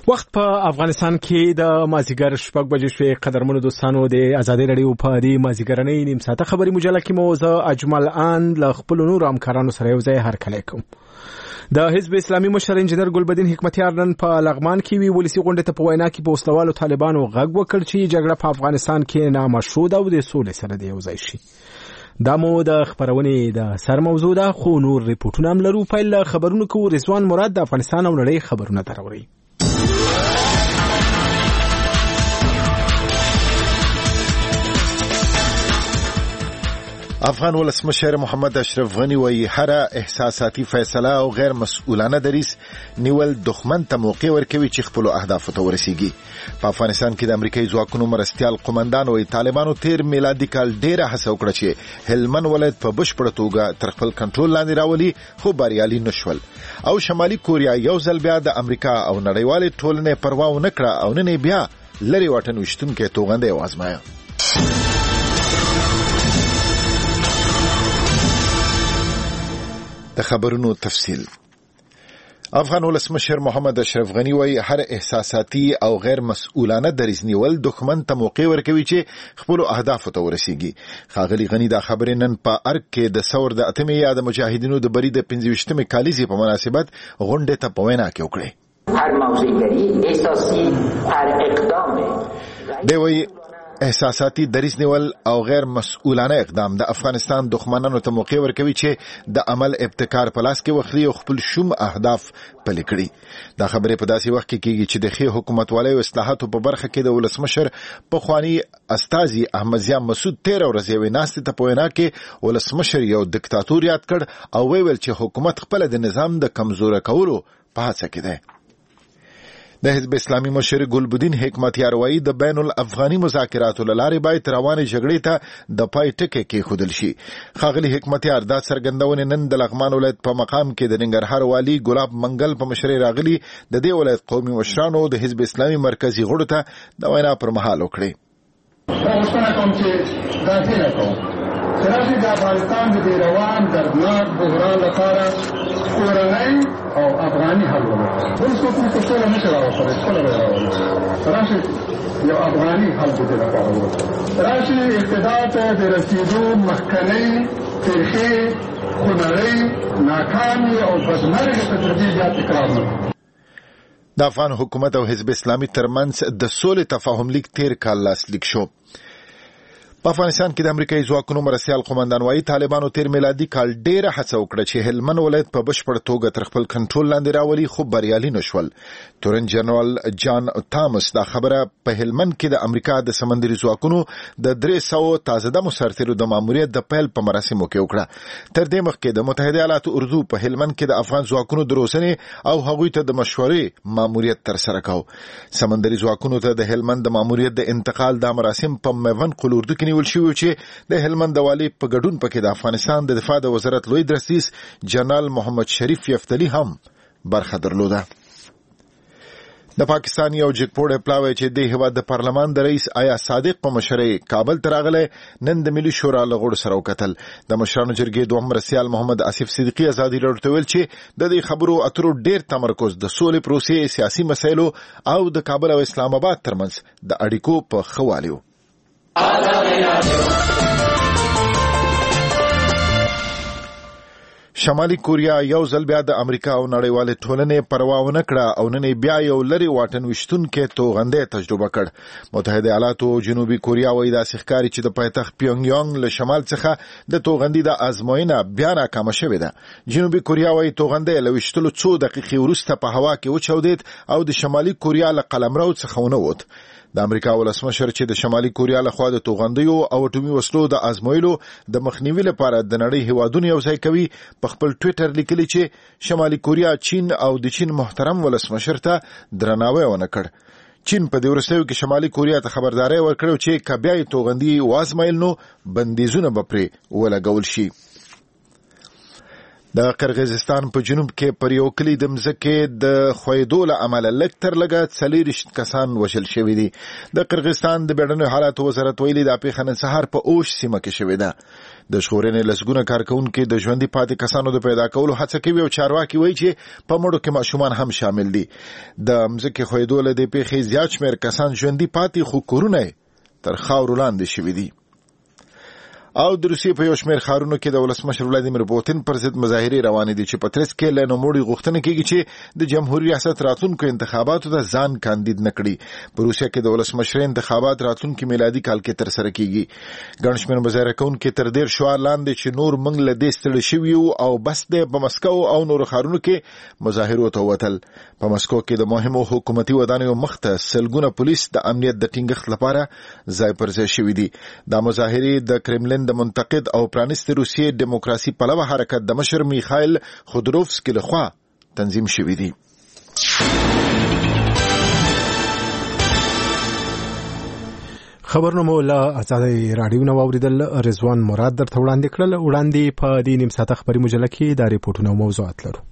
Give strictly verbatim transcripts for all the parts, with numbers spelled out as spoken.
وخت په افغانستان کې د مازیګر شپږ بجې شوې. قدرمنو دوستانو د ازادي رادیو په دې مازیګرنۍ نیم ساعته خبري مجله کې مو زه اجمل اند له خپل نور همکارانو سره یو ځای هرکلی کوم. د حزب اسلامي مشر انجنیر ګلبدین حکمتیار نن په لغمان کې وی ولسی غونډه ته په وینا کې په وسلوالو طالبانو غږ وکړ چې جګړه په افغانستان کې نامشروع او د سولې سره دی یو ځای شي. دا مو د خبرونې د سر موضوع ده، خو نور ریپورتونه هم لرو. پیل خبرونو کو رضوان مراد د افغانستان او نړۍ خبرونه دراوړي. افغان ولسمشر محمد اشرف غنی وایي هر احساساتي فیصله او غیر مسؤلانه دریس نیول دښمن ته موقع ورکوي چې خپل اهداف ته ورسیږي. په افغانستان کې د امریکایي ځواکونو مرستيال قومندان وایي طالبانو تیر میلادي کال ډیره هڅه وکړه چې هلمند ولایت په بشپړه توګه تر خپل کنټرول لاندې راولي، خو بریالي نشول. او شمالي کوریا یو ځل بیا د امریکا او نړیوالې ټولنې پروا ونه کړه او نن بیا لری واټن وشتونکو توغندې وازمایه. د خبرونو تفصیل. افغان ولسمشر محمد اشرف غنی وایي هر احساساتي او غیر مسؤلانه دریځ نیول دښمن ته موقع ورکوي چې خپل اهداف ته ورسیږي. ښاغلي غنی دا خبرې نن په ارګ کې د ثور د اتمې یا د مجاهدینو د بری د پنځه ویشتمې کالیزې په مناسبت غونډې ته په وینا کې وکړې. هر موضوعګری احساسي هر اقدام دی وایي احساساتي دریځ نیول او غیر مسؤلانه اقدام د افغانستان دښمنانو ته موقع ورکوي چې د عمل ابتکار په لاس کې واخلي او خپل شوم اهداف پلي کړي. دا خبرې په داسې وخت کې کېږي چې د ښې حکومتوالۍ او اصلاحاتو په برخه کې د ولسمشر پخواني استازي احمد ضیاء مسعود تیر ورځ یوې ناستې ته په وینا کې ولسمشر یو دیکتاتور یاد کړ او ویل چې حکومت خپل د نظام د کمزوري کولو په هڅه کې ده. د حزب اسلامي مشر ګلبدین حکمتیار وایي د بین الافغاني مذاکراتو لارې باید روانې جګړې ته د پای ټکی کېښودل شي. ښاغلي حکمتیار دا څرګندونې نن د لغمان ولایت په مقام کې د ننګرهار والي ګلاب منګل په مشرۍ راغلي د دې ولایت قومي مشرانو د حزب اسلامي مرکزي غړو ته د وینا پر مهال وکړې. ترافي د افغانستان د روان دردناک بحران لپاره کورنۍ او افغاني حل ولري. بل څوک موږ ته ټوله نشي راوستلی، ټوله به یې راولي. راشي یو افغاني حل د دې لپاره ولري. راشي اقتدار ته د رسېدو مخکنۍ ترخې خونړۍ ناکامې او بدمرغې تجربې بیا تکرار نه کړو. د افغان حکومت او حزب اسلامي ترمنځ د سولې تفاهم لیک تیر کال لاسلیک شو. په افغانستان کې د امریکایي ځواکونو مرستيال قومندان وایي طالبانو تیر میلادي کال ډیره هڅه وکړه چې هلمند ولایت په بشپړ توګه تر خپل کنټرول لاندې راولي، خو بریالي نشول. تورن جنرال جان تامس دا خبره په هلمند کې د امریکا د سمندري ځواکونو د درې سوه تازه دمو سرتیرو د ماموریت د پیل په مراسمو کې وکړه. تر دې مخکې د متحده ایالاتو اردو په هلمند کې د افغان ځواکونو د روزنې او هغوی ته د مشورې ماموریت ترسره کاوه. سمندري ځواکونو ته د هلمند د ماموریت د انتقال د مراسم په میوند قلوردو کې ول شوی چې د هلمند والي په ګډون پکې د افغانستان د دفاع د وزارت لوی درسیس جنرال محمد شریف یفتلی هم برخه درلوده. د پاکستان یو جګپوړی پلاوی چې د هیواد د پارلمان د رئیس آیا صادق په مشرۍ کابل ته راغلی نن د ملي شورا له غړو سره وکتل. د مشرانو جرګې دوهم مرستیال محمد آصف صدیقي ازادي راډیو ته ویل چې د دې خبرو اترو ډیر تمرکز د سولې پروسې، سیاسي مسایلو او د کابل او اسلام آباد ترمنځ د اړیکو په ښه والي و. شمالي کوریا یو ځل بیا د امریکا او نړیوالې ټولنې پروا ونه کړه او نن بیا یو لري واټن وشتونکو توغندې تجربه کړ. متحده ایالاتو او جنوبي کوریا وایي دا ښکاري چې د پایتخت پیونګ یانګ له شمال څخه د توغندې د ازموینه بیا ناکامه شوې ده. جنوبي کوریا وایي توغندې له وشتلو څو دقیقې وروسته په هوا کې وچاودید او د شمالي کوریا له قلمرو څخه ونه ووت. د امریکا ولسمشر چې د شمالي کوریا لخوا د توغندیو او اټومي وسلو د ازمویلو د مخنیوي لپاره د نړۍ هیوادونو یو ځای کوي په خپل ټویټر لیکلي چې شمالي کوریا چین او د چین محترم ولسمشر ته درناوی ونه کړ. چین په دې ورسېو کې شمالي کوریا ته خبرداري ورکړو چې کبیای توغندي وازمایل نو بندیزونه به پرې ولګول شي. د قرغیزستان په جنوب کې پر یو کلی د مځکې د خویدو له امله لږ تر لږه څلېرویشت کسان وژل شوي دي. د قرغیزستان د بیړنیو حالاتو وزارت ویلي دا پیښه نن سهار په اوش سیمه کې شوې ده. د ژغورنې لسګونه کارکوونکي د ژوندي پاتې کسانو د پیدا کولو هڅه کوي او چارواکي وایي چې په مړو کې ماشومان هم شامل دي. د مځکې خویدو له دې پیښې زیات شمېر کسان ژوندي پاتې خو کورونه تر خاورو لاندې شوي دي. او د روسیې په یو شمېر ښارونو کې د ولسمشر ولادیمیر پوتین پر ضد مظاهرې روانې دي چې په ترڅ کې له نوموړي غوښتنه کېږي چې د جمهوري ریاست راتلونکو انتخاباتو ته ځان کاندید نه کړي. په روسیه کې د ولسمشر انتخابات راتلونکي میلادي کال کې ترسره کېږي. ګڼ شمېر مظاهره کوونکي تر ډېر شعار لاندې چې نور موږ له دې ستړي شوي یو او بس دی په مسکو او نورو ښارونو کې مظاهرو ته ووتل. په مسکو کې د مهمو حکومتي ودانیو مخته سلګونه پولیس د امنیت د ټینګښت لپاره ځای پر ځای شوي دي. دا مظاهرې د کرملین د منتقد او پرانیست روسیې دیموکراسي پلوه حرکت د مشر میخایل خودروفسکي لخوا تنظیم شوي دي. خبرونه مو له آزادۍ راډیو نه واوریدل. رضوان مراد درته وړاندې کړل. وړاندې په دې نیم ساعته خبري مجله کې دا ریپورټونه او موضوعات لرو.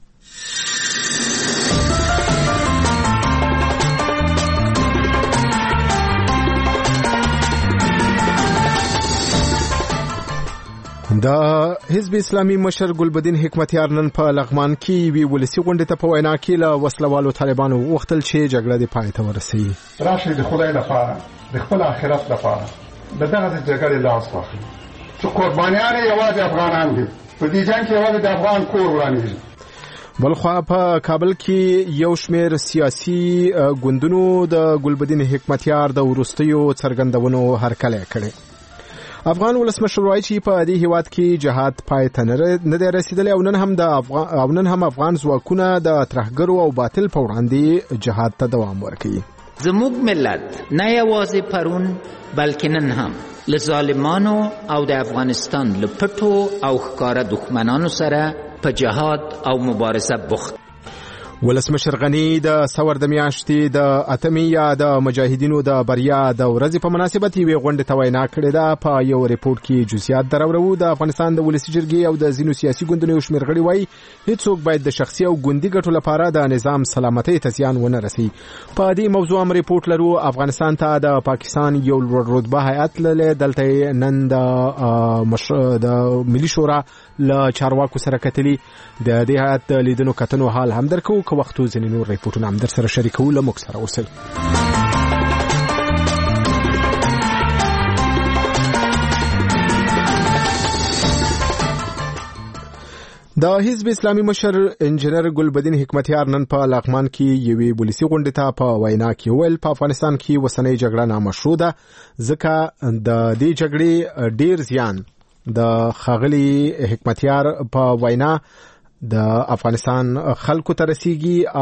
د حزب اسلامي مشر ګلبدین حکمتیار نن په لغمان کې وی ولسی غونډه ته په وینا کې له وسلوالو طالبانو وختل چې جګړه د پای ته ورسي. راشي د خدای لپاره د خپل آخرت لپاره د دغه جګړې لاس واخلي چې قربانیان یوازې افغانان دي. په دې جنگ کې یوازې د افغان کور ورانیږي. بلخوا په کابل کې یو شمېر سیاسي ګوندونو د ګلبدین حکمتیار د وروستیو څرګندونو هرکلی کړی. افغان ولسمشر وایي چې په دې هیواد کې جهاد پای ته نه دی رسیدلی او نن هم د افغان او نن هم افغان ځواکونه د ترهګرو او باطل په وړاندې جهاد ته دوام ورکوي. زموږ ملت نه یوازې پرون بلکې نن هم له ظالمانو او د افغانستان له پټو او ښکاره دښمنانو سره په جهاد او مبارزه بوخت. ولسمشر غنی د ثور د میاشتې د اتمې یا د مجاهدینو د بریا د ورځې په مناسبت یوې غونډې ته وینا کړې ده. په یو ریپورټ کې جزئیات دراوړو. د افغانستان د ولسي جرګې او د ځینو سیاسي ګوندونو یو شمېر غړي وایي هیڅوک باید د شخصي او ګوندي ګټو لپاره د نظام سلامتۍ ته زیان ونه رسي. په دې موضوع هم ریپورټ لرو. افغانستان ته د پاکستان یو لوړ رتبه هیئت لري. دلته نن د د ملي شورا له چارواکو سره کتلي. د دې هیئت د لیدنو کتنو حال هم درکو. که وختو ځینې نور ریپورټونه هم در سره شریکو. له موږ سره اوسئ. د حزب اسلامي مشر انجنیر ګلبدین حکمتیار نن په لغمان کې یوې ولسي غونډې ته په وینا کې وویل په افغانستان کې اوسنۍ جګړه نامشروع ده ځکه د دې جګړې ډیر زیان د ښاغلي حکمتیار په وینا د افغانستان خلکو ته رسیږي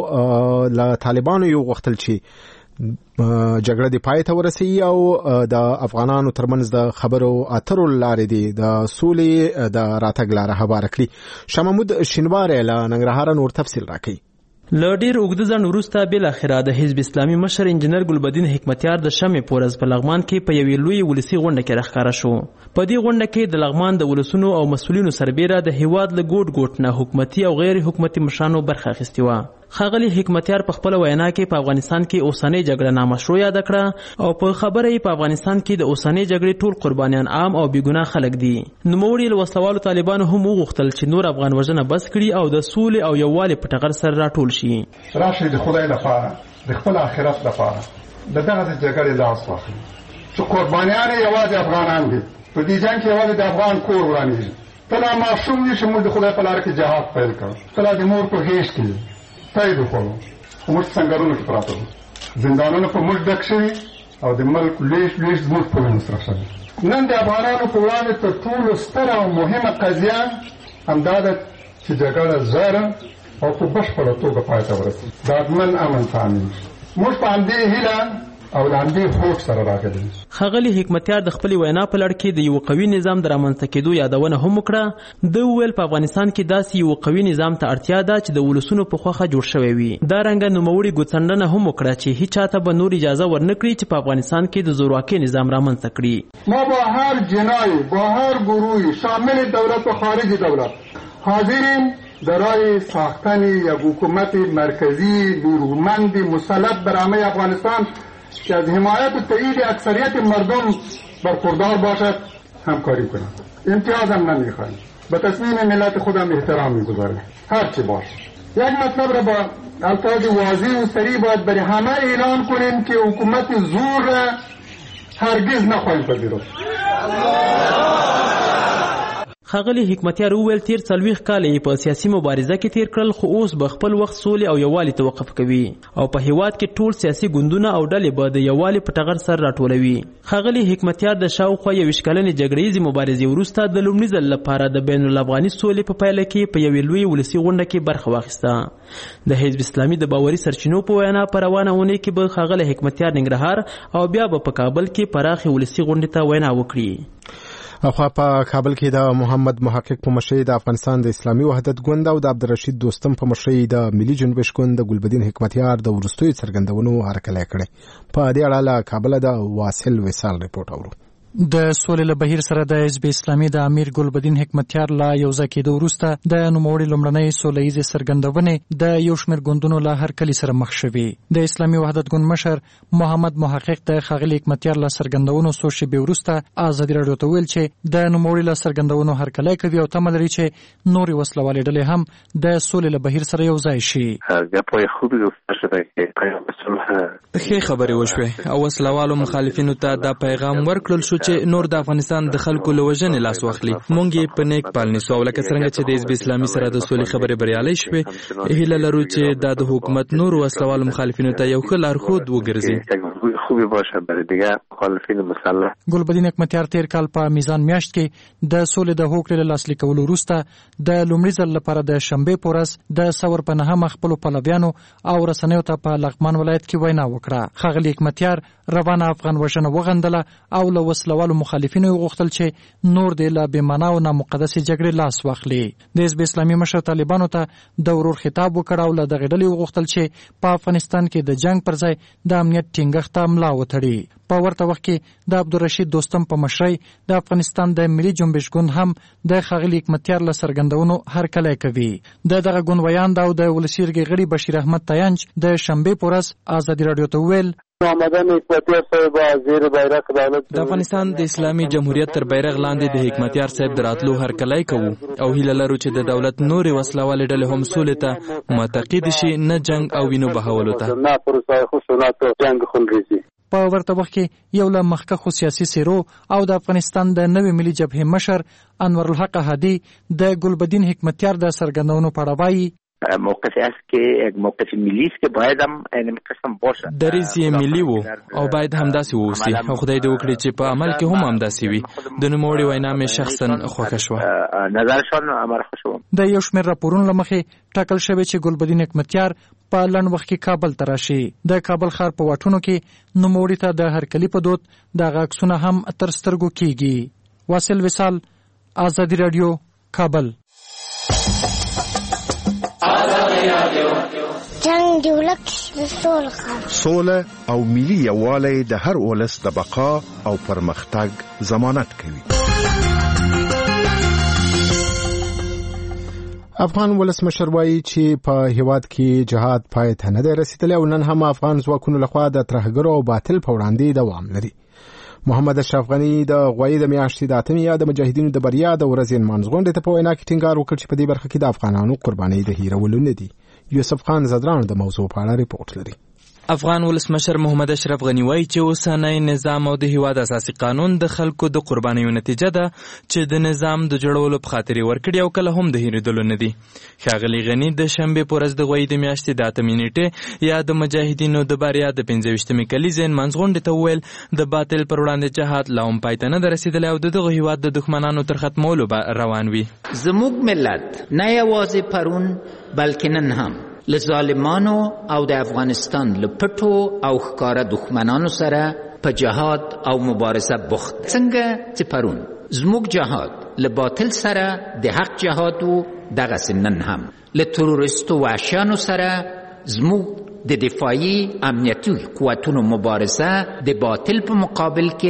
او له طالبانو یو غوښتل چې جګړه د پای ته ورسي او د افغانانو ترمنځ د خبرو اترو لارې دي د سولې د راتګ لاره هواره کړي. شاه محمود شینواری له ننګرهار نور تفصیل راکړي. له ډیر اوږده ځنډ وروسته بالاخره د حزب اسلامي مشر انجنیر ګلبدین حکمتیار د شمې په ورځ په لغمان کې په یوې لویې ولسي غونډه کې راښکاره شو. په دې غونډه کې د لغمان د ولسونو او مسؤلینو سربیره د هیواد له ګوټ ګوټ نه حکومتي او غیر حکومتي مشرانو برخه اخیستې وه. ښاغلي حکمتیار په خپله وینا کې په افغانستان کې اوسنۍ جګړه نامشروع یاده کړه او په خبره یې په افغانستان کې د اوسنۍ جګړې ټول قربانیان عام او بېګناه خلک دي. نوموړي له وسلوالو طالبانو هم وغوښتل چې نور افغان وژنه بس کړي او د سولې او یووالي په ټغر سره راټول شي. راشي د خدای لپاره د خپل آخرت لپاره د دغه جګړې لاس واخلي چې قربانیان یوازې افغانان دي. په دې جنګ کې یوازې د افغان کور ورانیږي. کله ماشوم وي چې موږ د خدای په لاره کې جهاد پیل کړو. کله د مور په غېږ کې تایید وخوړو. موږ څنګهرونو کې پراته وو. زندانونه په موږ ډک شوي او د ملک لویش لویش زموږ په وینو سره شوي. نن د افغانانو په وړاندې تر ټولو ستره او مهمه قضیه همدا ده چې جګړه زر او په بشپړه توګه پای ته ورسي. ډاډمن امن تامین شي. موږ په همدې هیله او لاندې خوب سره راغلي. ښاغلي حکمتیار د خپلې وینا په لړ کې د یو قوي نظام د رامنځته کېدو یادونه هم وکړه. ده وویل په افغانستان کې داسې یو قوي نظام ته اړتیا ده چې د ولسونو په خوښه جوړ شوی وي. دارنګه نوموړي ګوتڅنډنه هم وکړه چې هیڅ چاته به نور اجازه ورنه کړي چې په افغانستان کې د زورواکۍ نظام رامنځته کړي. ما با هر جنایی با هر گروهی شامل دولت و خارج دولت حاضریم در راه ساختن یک حکومت مرکزی نیرومند مسلط بر همه افغانستان که از حمایت و تایید اکثریت مردم برخوردار باشد همکاری کنند. امتیاز هم نمیخواهیم، به تصمیم ملت خودم احترام میگذاریم هر چی باشه. یک مطلب را با الفاظ واضح و صریح باید برای همه اعلان کنیم که حکومت زور را هرگز نخواهیم پذیرفت. ښاغلي حکمتیار وویل تیر څلوېښت کاله یې په سیاسي مبارزه کې تیر کړل، خو اوس به خپل وخت سولې او یووالي ته وقف کوي او په هیواد کې ټول سیاسي ګوندونه او ډلې به د یووالي په ټغر سر راټولوي. ښاغلي حکمتیار د شاوخوا یویشت کلنې جګړیزې مبارزې وروسته د لومړي ځل لپاره د بین الافغاني سولې په پایله کې په یوې لویې ولسي غونډه کې برخه واخیسته. د حزب اسلامي د باوري سرچینو په وینا په روانه اونۍ کې به ښاغلی حکمتیار ننګرهار او بیا به په کابل کې پراخې ولسي غونډې ته وینا وکړي. اخوا په کابل کې د محمد محقق په مشرۍ د افغانستان د اسلامي وحدت ګوند او د عبدالرشید دوستم په مشرۍ د ملي جنبش ګوند د ګلبدین حکمتیار د وروستیو څرګندونو هرکلی کړی. په دې اړه له کابله د واصل وصال رپورټ اورو. د سولې له بهیر سره د حزب اسلامي د امیر ګلبدین حکمتیار لا یوځای کېدو وروسته د نوموړي لومړنۍ سوله ییزې څرګندونې د یو شمېر ګوندونو له هرکلي سره مخ شوي. د اسلامي وحدت ګوند مشر محمد محقق د ښاغلي حکمتیار له څرګندونو څو شېبې وروسته ازادي راډیو ته ویل چې د نوموړي له څرګندونو هرکلی کوي او تمه لري چې نورې وسلوالې ډلې هم د سولې له بهیر سره یوځای شي. ښې خبرې وشوې او وسلوالو مخالفینو ته دا پیغام ورکړل شو چې نور د افغانستان د خلکو له وژنې لاس واخلي. مونږ یې په نیک پال نیسو او لکه څرنګه چې د حزب اسلامي سره د سولې خبرې بریالۍ شوې، هیله لرو چې دا د حکومت نورو وسلوالو مخالفینو ته یو ښه لارښود وګرځي. خوبی باشه برای دیگه مخالفین مسلح. ګلبدین حکمتیار تیر کال په میزان میاشت کې د سولې د هوکړې له لاسلیک کولو وروسته د لومړي ځل لپاره د شنبې په ورځ د ثور په نهمه خپلو پلویانو او رسنیو ته په لغمان ولایت کې وینا وکړه. ښاغلي حکمتیار روانه افغان وژنه وغندله او له وسلوالو مخالفینو یې غوښتل چې نور دې له بېمعنا او نامقدسې جګړې لاس واخلي. د حزب اسلامي مشر طالبانو ته د ورور خطاب وکړ او له دغې ډلې وغوښتل چې په افغانستان کې د جنګ پر ځای د امنیت ټینګښت ته ملا وتړي. په ورته وخت کې د عبدالرشید دوستم په مشرۍ د افغانستان د ملي جنبش ګوند هم د ښاغلي حکمتیار له څرګندونو هرکلی کوي. د دغه ګوند ویاند او د ولسي جرګې غړي بشیر احمد تاینج د شنبې په ورځ ازادي راډیو ته وویل د افغانستان د اسلامي جمهوریت تر بیرغ لاندې د حکمتیار صاحب د راتلو هرکلی کوو او هیله لرو چې د دولت نورې وسلوالې ډلې هم سولې ته معتقد شي، نه جنګ او وینو بهولو ته. په ورته وخت کې یو له مخکښو سیاسي څېرو او د افغانستان د نوې ملي جبهې مشر انورالحق هادي د ګلبدین حکمتیار د څرګندونو په اړه وایي موقفی است که یک موقف ملی است که باید هم این قسم باشه. دریځ یې ملي وو او باید همداسې واوسي او خدای دې وکړي چې په عمل کې هم همداسې وي. د نوموړي وینا مې شخصا خوښه شوه. نظرشان امر خوښ شو. د یو شمېر راپورونو له مخې ټاکل شوی چې ګلبدین حکمتیار په لنډ وخت کې کابل ته راشي. د کابل ښار په واټونو کې نوموړي ته د هرکلي په دود دغه عکسونه هم تر سترګو کېږي. واصل وصال، ازادي راډیو، کابل. جنگ دی ولک سول خام سوله او ملي یووالی د هر ولس د بقا او پرمختګ ضمانت کوي. افغان ولسمشر وایي چې په هیواد کې جهاد پای ته نه دی رسیدلی او نن هم افغان ځواکونو لخوا د ترهګرو او باطل په وړاندې دوام لري. محمد اشرف غني د غوی د میاشتې د اتمې یا د مجاهدینو د بریا د ورځې نمانځ غونډې ته په وینا کې ټینګار وکړ چې په دې برخه کې د افغانانو قربانۍ د هیرولو نه دي. یوسف خان زدران د موضوع په اړه ریپورټ لري. افغان ولسمشر محمد اشرف غني وایي چې اوسنی نظام او د هیواد اساسي قانون د خلکو د قربانیو نتیجه ده چې د نظام د جوړولو په خاطر ورکړي او کله هم د هیریدلو نه دي. ښاغلي غني د شنبې په ورځ د غوی د میاشتې د اتمې نیټې یا د مجاهدینو د بریا د پنځه ویشتمې کلیزې نمانځ غونډې ته وویل د باطل پر وړاندې جهاد لا هم پای ته نه ده رسېدلی او د دغه هیواد د دښمنانو تر ختمولو به روان وي. زموږ ملت نه یوازې پرون بلکې نن هم له ظالمانو او د افغانستان له پټو او ښکاره دښمنانو سره په جهاد او مبارزه بوخت. څنګه چې پرون زموږ جهاد له باطل سره د حق جهاد و، دغسې نن هم له تروریستو وحشیانو سره زموږ د دفاعي امنیتي قوتونو مبارزه د باطل په مقابل کې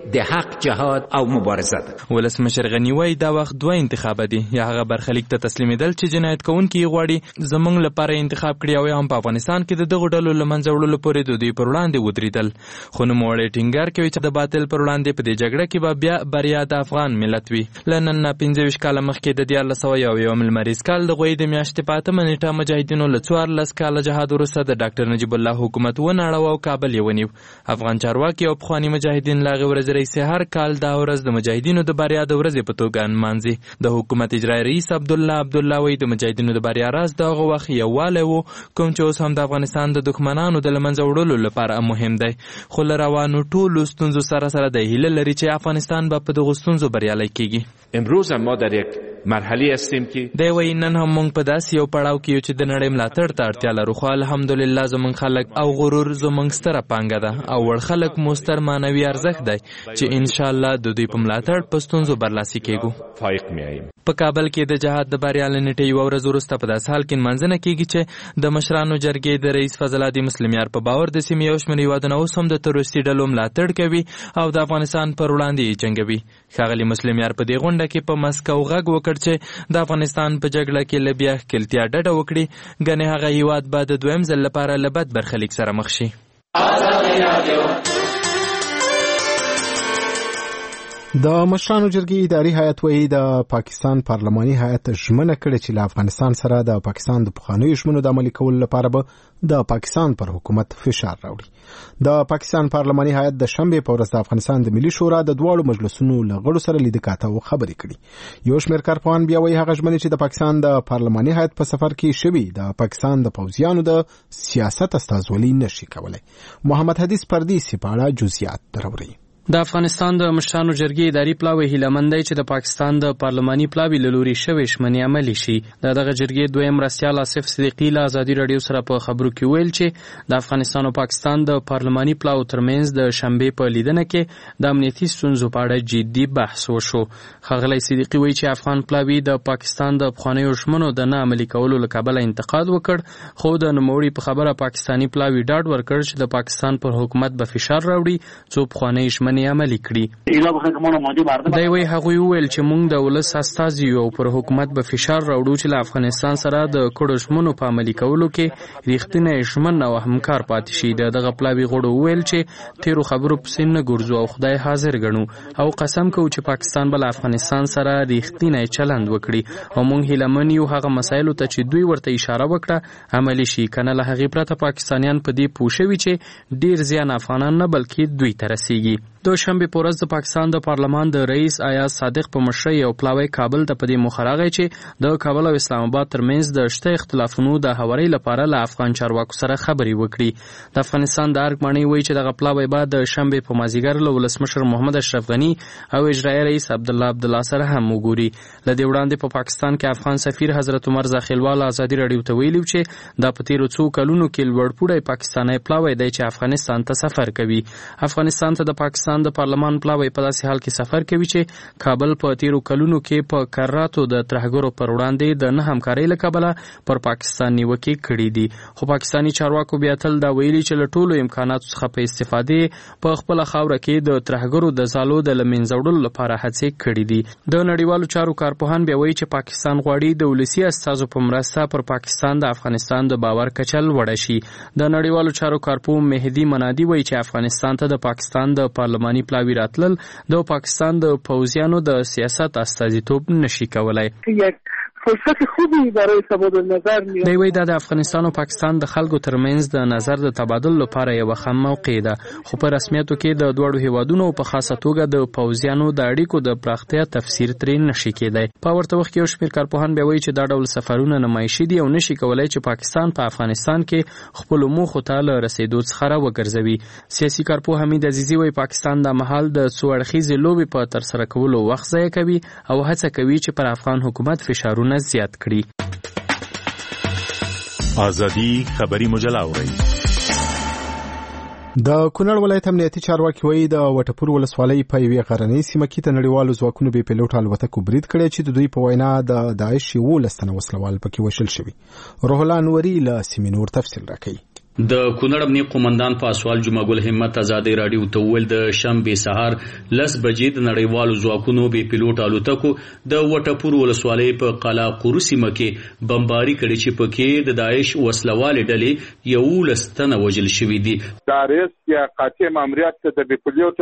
د حق جهاد او مبارزه ده. ولسمشر غنی وایي دا وخت دوه انتخابه دي، یا هغه برخلیک ته تسلیمیدل چې جنایت کوونکي یې غواړي زموږ لپاره انتخاب کړي او یا هم په افغانستان کې د دغو ډلو له منځه وړلو پورې د دوی پر وړاندې ودرېدل. خو نوموړی ټینګار کوي چې د باطل پر وړاندې په دې جګړه کې به بیا بریا د افغان ملت وي. له نن نه پنځه ویشت کاله مخکې د دیارلس سوه یو یوم لمریز کال د غویي د میاشتې په اتمه نیټه مجاهدینو له څوارلس کاله جهاد وروسته د ډاکټر نجیب الله حکومت ونړاوه او کابل یې ونیو. افغان چارواکي او پخواني مجاهدین له هغې ورځې راهیسې هر کال دا ورځ د مجاهدینو د بریا د ورځې په توګه نمانځي. د حکومت اجرایي رئیس عبدالله عبدالله وایي د مجاهدینو د بریا راز د هغه وخت یووالی و کوم چې اوس هم د افغانستان د دښمنانو د له منځه وړلو لپاره مهم دی. خو له روانو ټولو ستونزو سره سره د هیله لري چې افغانستان به په دغو ستونزو بریالی کیږي. امروز هم ما در یک مرحله هستیم که دی وایي نن هم موږ په داسې یو پړاو کې یو چې د نړۍ ملاتړ ته اړتیا لرو، خو الحمدلله زموږ خلک او غرور زموږ ستره پانګه ده او وړ خلک مو ستر معنوي ارزښت دی چې انشاءالله د دوی په ملاتړ په ستونزو برلاسي کیږو. فایق میاییم. په کابل کې د جهاد د بریا له نیټې یوه ورځ وروسته په داسې حال کې نمانځنه کیږي چې د مشرانو جرګې د رئیس فضل العادي مسلمیار په باور د سیمې یو شمېر هېوادونه اوس هم د تروریستي ډلو ملاتړ کوي او د افغانستان پر وړاندې یې جنګوي. ښاغلي مسلمیار په دې غونډه کې په مسکو غږ وکړ چې د افغانستان په جګړه کې له بیا ښکېلتیا ډډه وکړي، ګنې هغه هېواد به د دویم ځل لپاره له بد برخلیک سره مخ شي. د مشرانو جرګې اداري هیئت وایي د پاکستان پارلماني هیئت ژمنه کړې چې له افغانستان سره د پاکستان د پخوانیو ژمنو د عملي کولو لپاره به د پاکستان پر حکومت فشار راوړي. د پاکستان پارلماني هیئت د شنبې په ورځ د افغانستان د ملي شورا د دواړو مجلسونو له غړو سره لیدو کاته خبرې کړي. یو شمېر کارپوهان بیا وایي هغه ژمنې چې د پاکستان د پارلماني هیئت په سفر کې شوي د پاکستان د پوځیانو د سیاست استازولي نشي کولی. محمد حدیث پردیسي په اړه جزئیات دروړي. د افغانستان د مشرانو جرګې اداري پلاوی هیلهمند دی چې د پاکستان د پارلماني پلاوي له لوري شوې ژمنې عملي شي. د دغه جرګې دویم مرستیال آصف صدیقي له ازادي راډیو سره په خبرو کې ویل چې د افغانستان او پاکستان د پارلماني پلاو ترمنځ د شنبې په لیدنه کې د امنیتي ستونزو په اړه جدي بحث وشو. ښاغلی صدیقي وایي چې افغان پلاوي د پاکستان د پخوانیو ژمنو د نه عملي کولو له کبله انتقاد وکړ، خو د نوموړي په خبره پاکستاني پلاوي ډاډ ورکړ چې د پاکستان پر حکومت به فشار راوړي څو پخوانۍ ژمنې عملي کړي. دی وایي هغوی وویل چې موږ د ولس استازي یو او پر حکومت به فشار راوړو چې له افغانستان سره د کړو ژمنو په عملي کولو کې رښتینی ژمن او همکار پاتې شي. د دغه پلاوي غړو وویل چې تیرو خبرو پسې نه ګرځو او خدای حاضر ګڼو او قسم کوو چې پاکستان به له افغانستان سره رښتینی چلند وکړي او موږ هیلهمن یو هغه مسایلو ته چې دوی ورته اشاره وکړه عملي شي، کنه له هغې پرته پاکستانیان په دې پوه شوي چې ډیر زیان افغانان نه بلکې دوی ته رسیږي. د شنبې په ورځ د پاکستان د پارلمان د رئیس ایاز صادق په مشرۍ یو پلاوی کابل ته په دې موخه راغی چې د کابل او اسلام آباد ترمنځ د شته اختلافونو د هوارۍ لپاره له افغان چارواکو سره خبرې وکړي. د افغانستان د ارګ ماڼۍ وایي چې دغه پلاوی به د شنبې په مازدیګر له ولسمشر محمد اشرف غني او اجرایي رئیس عبدالله عبدالله سره هم وګوري. له دې وړاندې په پاکستان کې افغان سفیر حضرت عمر زاخیلوال ازادي راډیو ته ویلي چې دا په تیرو څو کلونو کې لوړپوړی پاکستاني پلاوی دی چې افغانستان ته سفر کوي. افغانستان ته د پاکستان د پارلمان پلاوی په داسې حال کې سفر کوي چې کابل په تیرو کلونو کې په قراراتو د ترهګرو پر وړاندې د نه همکارۍ له کبله پر پاکستان نیوکې کړي دي. خو پاکستاني چارواکو بیا تل دا ویلي چې له ټولو امکاناتو څخه په استفادې په خپله خاوره کې د ترهګرو د ځالو د له منځه وړلو لپاره هڅې کړي دي. د نړیوالو چارو کارپوهان بیا وایي چې پاکستان غواړي د ولسي استازو په مرسته پر پاکستان د افغانستان د باور کچه لوړه شي. د نړیوالو چارو کارپوه مهدي منادي وایي چې افغانستان ته د پاکستان د پارلماني پلاوی راتلل د پاکستان د پوځیانو د سیاست استازیتوب نشي کولای. فرصت خوبی برای تبادل نظر میاد. دی وایي دا د افغانستان او پاکستان د خلکو ترمنځ د نظر د تبادل لپاره یو ښه موقع ده، خو په رسمیاتو کې د دواړو هیوادونو په خاصه توګه د پوځیانو د اړیکو د پراختیا تفسیر ترې نشي کېدای. په ورته وخت کې یو شمېر کارپوهان بیا وایي چې دا ډول سفرونه نمایشي دي او نشي کولای چې پاکستان په افغانستان کې خپلو موخو ته له رسېدو څخه راوګرځوي. سیاسي کارپوه حمید عزیزي وایي پاکستان د مهال د څو اړخیزې لوبې په ترسره کولو وخت ضایع کوي او هڅه کوي چې پر افغان حکومت فشارونه زیات کړي. ازادي خبري مجله اوري. د کونړ ولایت امنیتي چارواکي وایي د وټپور ولسوالۍ په یوې غرنۍ سیمه کې د نړیوالو ځواکونو بې پیلوټه الوتکو برید کړی چې د دوی په وینا د داعش یولس تنه وسلوال پکې وژل شوي. روح الله انوري له سیمې نور تفصیل راکوي. د کونړ امنیه قومندان پاسوال جمعه ګل همت ازادي رادیو ته ویل د شنبه سهار لس بجې د نړیوالو ځواکونو بي پیلوټ الوتکو د وټپور ولسوالۍ په قلعه قرسي مکه بمباري کړي چې پکې د داعش وسلوال ډلې یو لستنه وجل شوې دي. داریس یا قاطع ماموریت د بي پیلوټ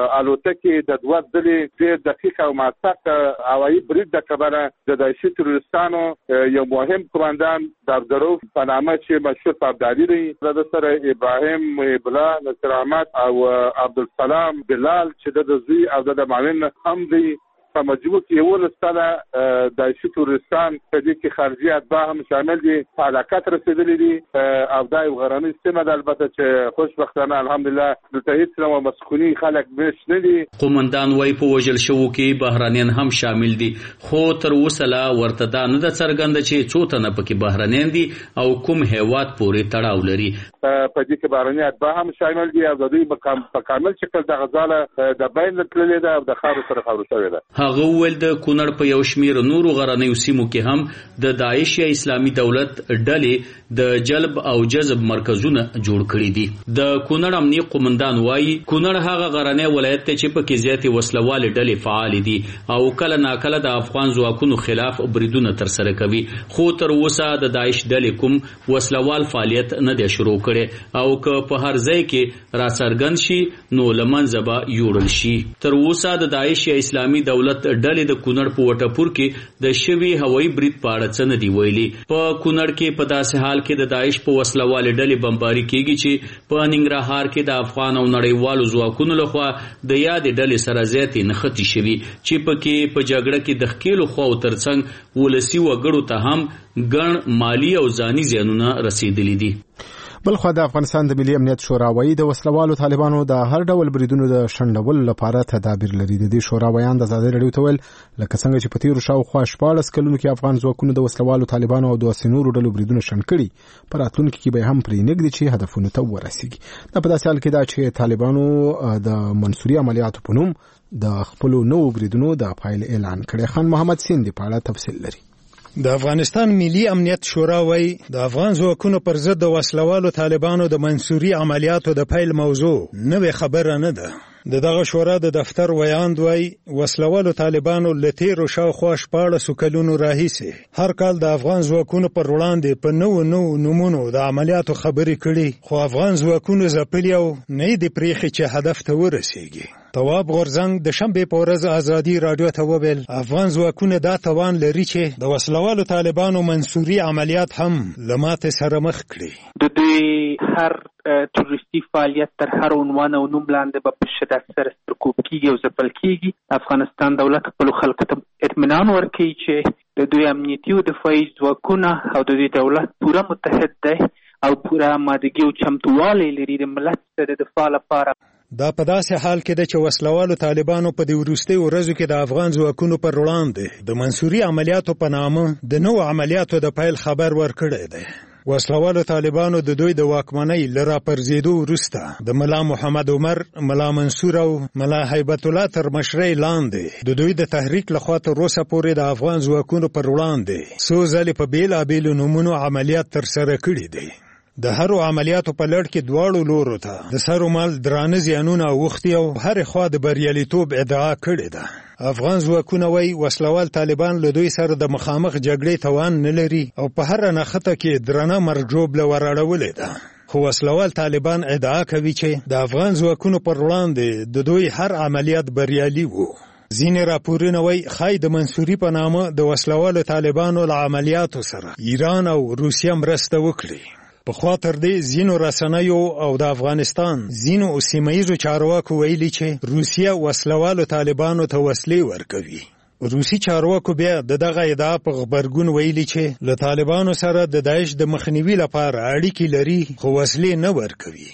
الوتکې د دوه ځلې ډېر دقیق او موثق هوایي برید د کبره د داعشي تروریستانو یو مهم قومندان دردروف په نامه چې مشهور په ابدالي دی د سره ابراهیم بلا نصر احمد او عبدالسلام بلال چې د زوی او د معاون هم دی په مجموع کې یو لستاله داعشي تروریستان په دې کې خارجي اتباع هم شامل دي په علاقات رسیدلي دي او دا یو غرنۍ سیمه ده البته چې خوشبختانه الحمدلله دلته هیڅ ډول مسکوني خلک نشته دي. قومندان وایي په وژل شوو کې بهرانیان هم شامل دي خو تر اوسه لا ورته دا نه ده څرګنده چې څو تنه پکې بهرانیان دي او کوم هیواد پورې تړاو لري. په دې کې بهراني اتباع هم شامل دي او د دوی په کامل شکل د غزاله د بین تللې ده او د خاورو سره خاورو شوې ده. هغه ویل د کونړ په یو شمیر نورو غرنیو سیمو کې هم د داعش یا اسلامي دولت ډلې د جلب او جذب مرکزونه جوړ کړي دي. د کونړ امنیه قومندان وایي کونړ هغه غرنی ولایت ته چې پکې زیاتې وسلوال ډلې فعال دي او کله ناکله د افغان ځواکونو خلاف بریدونه تر سره کوي خو تر اوسه د داعش ډلې کوم وسلوال فعالیت نه دی شروع کړي او که په هر ځای کې راڅرګند شي نو لمنځه به یوړل شي. تر اوسه د داعش یا اسلامي دولت ډلې د کونړ په وټپور کې د شوي هوایي برید په اړه څه نه دي ویلي. په کونړ کې په داسې حال کې د داعش په وسلوال ډلې بمباري کیږي چې په ننګرهار کې د افغان او نړیوالو ځواکونو لخوا د یادې ډلې سره زیاتې نښتې شوي چې پکې په جګړه کې د ښکېلو خواو ترڅنګ ولسي وګړو ته هم ګڼ مالي او ځاني زیانونه رسېدلي دي. بلخو د افغانستان د ملي امنیت شورا وایي د وسلوالو طالبانو د هر ډول بریدونو د شنډولو لپاره تدابیر لري. د دې شورا ویان د ازادي رادیو ته ویل لکه څنګه چې په تیرو شاوخوا شپاړس کلونو کې افغان ځواکونو د وسلوالو طالبانو او د سنورو ډلو بریدونه شنډ کړي په راتلونکي کې به هم پرې نږدې چې هدفونو ته ورسیږي. دا په داسې حال کې ده چې طالبانو د منصوري عملیاتو په نوم د خپلو نوو بریدونو د پایل اعلان کړی. خان محمد سیندي په اړه تفصیل لري. د افغانستان ملي امنیت شورا وایي د افغان ځواکونو پر ضد د وسلوالو طالبانو د منصوري عملیاتو د پیل موضوع نوې خبره نه ده. د دغه شورا د دفتر ویاند وایي وسلوالو طالبانو له تیرو شاوخوا شپاړسو کلونو راهیسې هر کال د افغان ځواکونو پر وړاندې په نوو نوو نومونو د عملیاتو خبرې کړي خو افغان ځواکونو ځپلي او نه یې دې پرېښي چې هدف ته ورسیږي. تواب غورزنګ د شنبې په ورځ ازادي رادیو ته وویل افغان ځواکونه دا توان لري چې د وسلوالو طالبانو منصوري عملیات هم له ماتې سره مخ کړي. د دوی هر تروریستي فعالیت تر هر عنوان او نوم لاندې به په شدت سره سرکوب کیږي او ځپل کیږي. افغانستان دولت خپلو خلکو ته اطمینان ورکوي چې د دوی امنیتي او دفاعي ځواکونه او د دوی دولت پوره متحد دی او پوره آمادګي او چمتووالی لري د ملت سره د دفاع لپاره. دا په داسې حال کې ده چې وسلوالو طالبانو په دې وروستیو ورځو کې د افغان ځواکونو پر وړاندې د منصوري عملیاتو په نامه د نوو عملیاتو د پیل خبر ورکړی دی. وسلوالو طالبانو د دوی د واکمنۍ له راپرځېدو وروسته د ملا محمد عمر، ملا منصور او ملا هیبت الله تر مشرۍ لاندې د دوی د تحریک لخوا تر اوسه پورې د افغان ځواکونو پر وړاندې څو ځلې په بېلابېلو نومونو عملیات ترسره کړي دي. د هرو عملیاتو په لړ کې دواړو لورو ته د سرو مال درانه زیانونه اوښتي او هرې خوا د بریالیتوب ادعا کړې ده. افغان ځواکونه وایي وسلوال طالبان له دوی سره د مخامخ جګړې توان نه لري او په هره نښته کې درنه مرجوبله وراړولې ده. خو وسلوال طالبان ادعا کوي چې د افغان ځواکونو پر وړاندې د دوی هر عملیات بریالي وو. ځینې راپورونه وایي ښایي د منصوري په نامه د وسلوالو طالبانو له عملیاتو سره ایران او روسیه مرسته وکړي. پخوا تر دې ځینو رسنیو او د افغانستان ځینو سیمهییزو چارواکو ویلي چې روسیه وسلوالو طالبانو ته وسلې ورکوي. روسي چارواکو بیا د دغه ادعا په غبرګون ویلي چې له طالبانو سره د داعش د مخنیوي لپاره اړیکې لري خو وسلې نه ورکوي.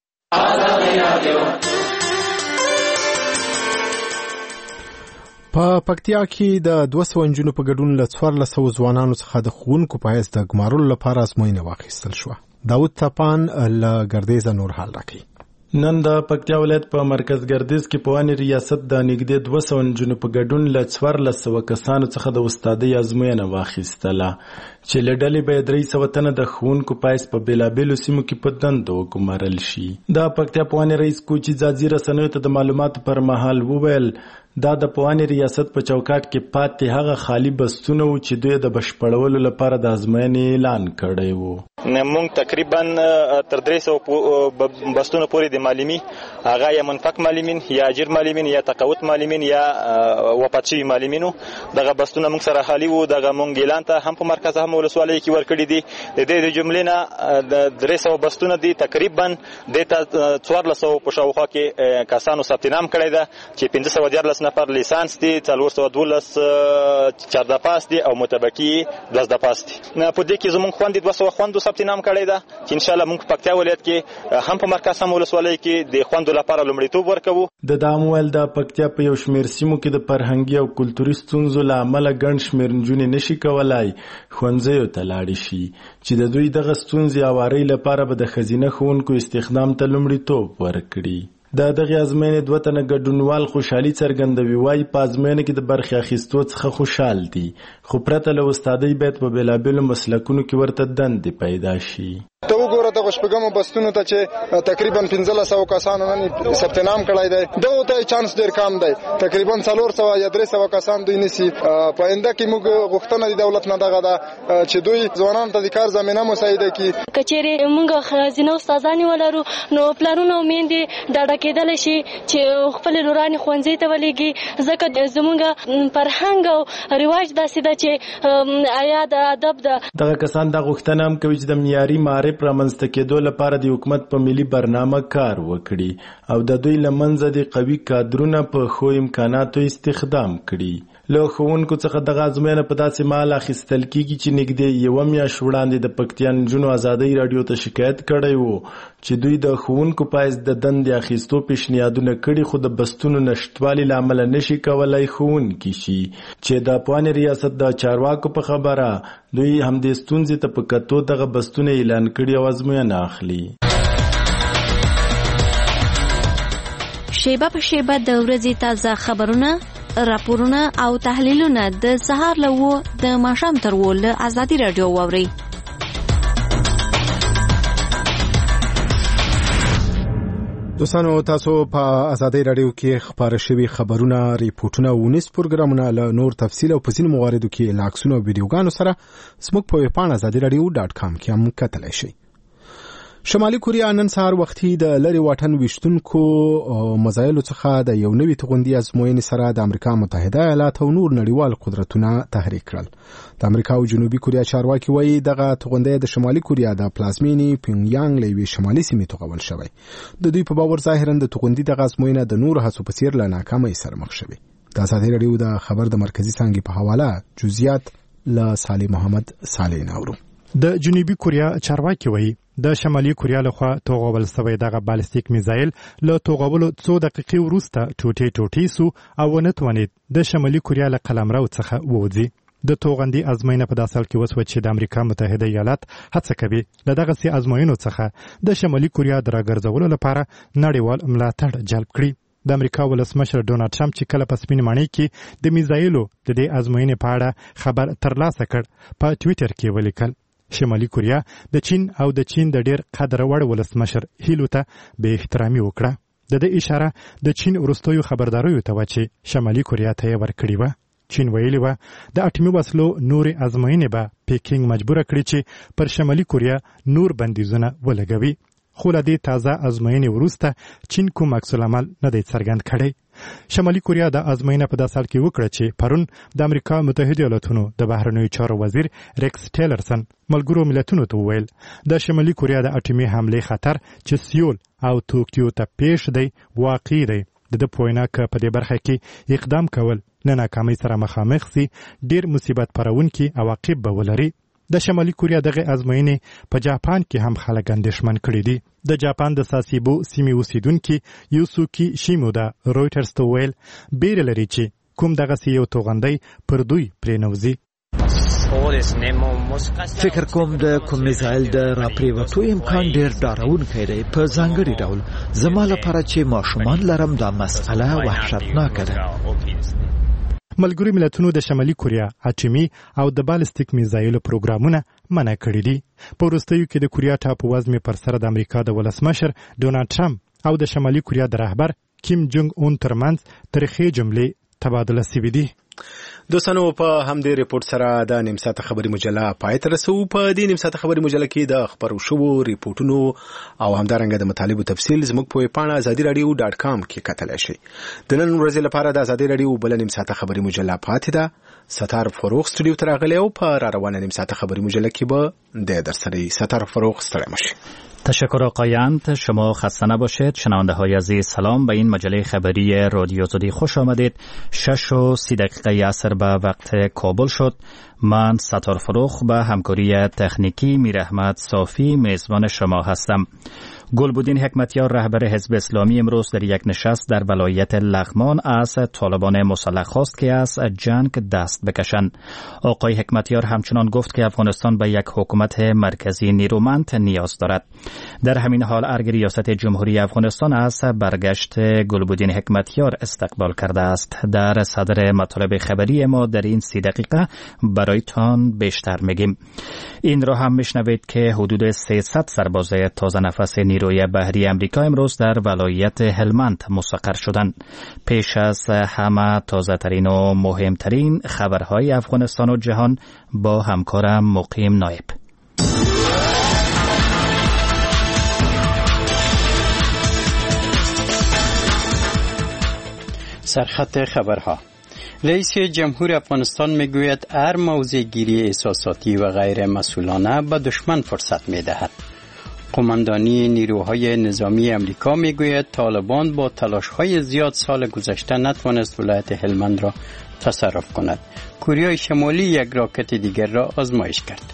په پکتیا کې د دوه سوه نجونو په ګډون له څوارلس سوه ځوانانو څخه د ښوونکو په حیث د ګمارلو لپاره ازموینه واخیستل شوه. داود تپان له ګردیزه نور حال راکوي. نن د پکتیا ولایت په مرکز ګردیز کې په واني ریاست د نږدې دوه سوه نجونو په ګډون له څوارلس سوه کسانو څخه د استادۍ ازموینه واخیستله چې له ډلې به یې درې سوه تنه د ښوونکو پایس په بېلابېلو سیمو کې په دندو وګمارل شي. د پکتیا په واني رئیس کوچي ځاځي رسنیو ته د معلوماتو پر مهال وویل دا د پواني ریاست په چوکاټ کې پاتې هغه خالی بستونه و چې دوی د بشپړولو لپاره د ازموینې اعلان کړی و. موږ تقریبا تر درې سوه بستونه پورې د معلمي هغه یا منفق معلمین یا اجر معلمین یا تقاعد معلمین یا وفات شوي معلمینو دغه بستونه موږ سره خالی وو. دغه موږ اعلان ته هم په مرکز هم ولسوالۍ کې ورکړي دي. د دې د جملې نه د درې سوه بستونه دي تقریبا د ته څوارلس سوه په شاوخوا کې کسانو ثبت نام کړی ده چې پنځه سوه دیارلس نفر لیسانس دي، څلور سوه دولس چارده پاس دي او متبقي دوزده پاس دي. په دې کې زموږ خویندې دوه سوه خویندو ثبت نام کړی ده چې انشاءالله موږ په پکتیا ولایت کې هم په مرکز هم ولسوالۍ کې د خویندو لپاره لومړیتوب ورکوو. د دا مویل د پکتیا په یو شمېر سیمو کې د فرهنګي او کلتوري ستونزو له امله ګڼ شمېر نجونې نشي کولای ښوونځیو ته لاړې شي چې د دوی دغه ستونزې هوارۍ لپاره به د ښځینه ښوونکو استخدام ته لومړیتوب ورکړي. د دغې ازموینې دوه تنه ګډونوال خوشحالي څرګندوي، وایي په ازموینه کې د برخې اخیستو څخه خوشحال دي، خو پرته له استادۍ باید په بېلابېلو مسلکونو کې ورته دندې پیدا شي. ته وګوره دغه شپږمو بستونو ته چې تقریبا پنځلس سوه کسانو نن ثبت نام کړی دی، دغو ته چانس ډېر کم دی. تقریبا څلور سوه یا درې سوه کسان دوی نیسي. په آینده کې موږ غوښتنه د دولت نه دغه ده چې دوی ځوانانو ته د کار زمینه مساعده کړي. که چېرې موږ ښځینه استادانې ولرو نو پلرونه او میندې ډاډه کېدلی شي چې خپلې لورانې ښوونځي ته ولېږي، ځکه زموږ فرهنګ او رواج داسې ده چې آیا د ادب ده. دغه کسان دا غوښتنه هم کوي چې د معیاري معرف رامنځته کېدو لپاره د حکومت په ملي برنامه کار وکړي او د دوی له منځه د قوي کادرونه په ښو امکاناتو استخدام کړي. له ښوونکو څخه دغه ازموینه په داسې مهال اخیستل کېږي چې نږدې یوه میاشت وړاندې د پکتیا نجونو ازادۍ راډیو ته شکایت کړی و چې دوی د ښوونکو په حیث د دندې اخیستو پیشنهادونه کړي خو د بستونو نشتوالي له امله نشي کولی ښوونکي شي، چې د افغان ریاست د چارواکو په خبره دوی همدې ستونزې ته په کتو دغه بستونه اعلان کړي او ازموینه اخلي. شیبه په شیبه د ورځې تازه خبرونه، راپورونه او تحلیلونه د سهار له اوو د ماښام تر اوو له ازادي راډیو واورئ. دوستانو تاسو په ازادي راډیو کې خبره شوي خبرونه، ریپورتونه او نیوز پروګرامونه له نور تفصیل او په ځینو مواردو کې له عکسونو او ویډیوګانو سره زموږ په ویب پاڼه ازادي راډیو ډاټ کام کې هم کتلی شئ. شمالي کوریا نن سهار وختي د لرې واټن ویشتونکو مزایلو څخه د یو نوي توغندي ازموینې سره د امریکا متحده ایالات او نور نړیوال قدرتونه تحریک کړل. د امریکا او جنوبي کوریا چارواکي وایي دغه توغندی د شمالي کوریا د پلازمینې پیونګیانګ له یوې شمالي سیمې توغول شوی. د دوی په باور ظاهرا د توغندي دغه ازموینه د نورو هڅو په څیر له ناکامۍ سره مخ شوې. د ازادي راډیو د خبر د مرکزي څانګې په حواله جزئیات له صالح محمد صالح ناورو. د جنوبي کوریا چارواکي وایي د شمالي کوریا لخوا توغول شوی دغه بالستیک میزایل له توغولو څو دقیقې وروسته ټوټې ټوټې سو او ونه توانید د شمالي کوریا له قلمرو څخه ووځي. د توغندي ازموینه په داسې حال کې وسوه چې د امریکا متحده ایالات هڅه کوي له دغسې ازموینو څخه د شمالي کوریا د راګرځولو لپاره نړیوال ملاتړ جلب کړي. د امریکا ولسمشر ډونالډ ټرمپ چې کله په سپین ماڼۍ کې د میزایلو د دې ازموینې په اړه خبر ترلاسه کړ په ټویټر کې ولیکل شمالي کوریا د چین او د چین د ډیر قدر وړ ولسمشر هیلو ته به احترامي وکړه. د دې اشاره د چین وروستیو خبرداریو ته و چې شمالي کوریا ته یې ورکړې وه. چین ویلي وه د اټومي وسلو نورې ازموینې به پیکینګ مجبوره کړي چې پر شمالي کوریا نور بندیزونه ولګوي، خو له دې تازه ازموینې وروسته چین کوم عکس العمل نه دی څرګند کړی. شمالي کوریا د ازموینه په داسې حال کې وکړه چې پرون د امریکا متحده ایالاتونو د بهرنیو چارو وزیر ریکس ټیلرسن ملګرو ملتونو ته وویل د شمالي کوریا د اټومي حملې خطر چې سیول او توکیو ته پیښ دی واقعي دی. د ده په وینا که په دې برخه کې اقدام کول نه ناکامۍ سره مخامخ سي ډیر مصیبت پرونکي عواقب به ولري. د شمالي کوریا دغه ازموینې په جاپان کې هم خلک اندېښمن کړي دي. د جاپان د ساسیبو سیمې اوسیدونکي یوسوکي شیمودا رویټرز ته وویل بیره لري چې کوم دغسې یو توغندی پر دوی پرېنوځي. فکر کوم د کوم میزایل د راپریوتو امکان ډیر ډارونکی دی په ځانګړي ډول زما لپاره چې ماشومان لرم دا مسئله وحشتناکه ده. ملګري ملتونو د شمالي کوریا اټومي او د بالستیک میزایل پروګرامونه منع کړي دي. په وروستیو کې د کوریا ټاپووزمې پر سر د امریکا د ولسمشر ډونالد ټرمپ او د شمالي کوریا د رهبر کیم جونګ اون ترمنځ تاریخي جملې تبادله شوې دي. دوستانو په همدې ریپورت سره د نیم ساعته خبري مجله پای ته رسو. په دې نیم ساعته خبري مجله کې د خبرو شوو ریپورتونو او همدارنګه د مطالبو تفصیل زموږ په پاڼه ازادي رادیو ډاټ کام کې کتلی شئ. د نن ورځې لپاره د ازادي رادیو بل نیم ساعته خبري مجله پاتې ده. ستار فروغ استودیو ته راغلی او په را روانه نیم ساعته خبري مجله کې به د درسره ستار فروغ ستړی مشي. تشکر آقایند. شما خسته نباشید. شنونده های عزیز سلام. به این مجله خبری رادیو زدی خوش آمدید. شش و سی دقیقه عصر به وقت کابل شد. من ستار فروغ به همکاری تکنیکی میر احمد صافی میزبان شما هستم. گلبودین حکمتیار رهبر حزب اسلامی امروز در یک نشست در ولایت لغمان از طالبان مسلح خواست که از جنگ دست بکشند. آقای حکمتیار همچنان گفت که افغانستان به یک حکومت مرکزی نیرومند نیاز دارد. در همین حال ارگ ریاست جمهوری افغانستان از برگشت گلبودین حکمتیار استقبال کرده است. در صدر مطالب خبری ما در این سی دقیقه برایتان بیشتر میگیم. این را هم میشنوید که حدود سیصد سرباز تازه نفس نیروی بحری امریکا امروز در ولایت هلمند مستقر شدند. پیش از همه تازه ترین و مهمترین خبرهای افغانستان و جهان با همکارم مقیم نایب. سرخط خبرها. رئیس جمهور افغانستان میگوید هر موضع گیری احساساتی و غیر مسئولانه به دشمن فرصت میدهد. قماندانی نیروهای نظامی امریکا میگوید طالبان با تلاش‌های زیاد سال گذشته نتوانست ولایت هلمند را تصرف کند. کره شمالی یک راکت دیگر را آزمایش کرد.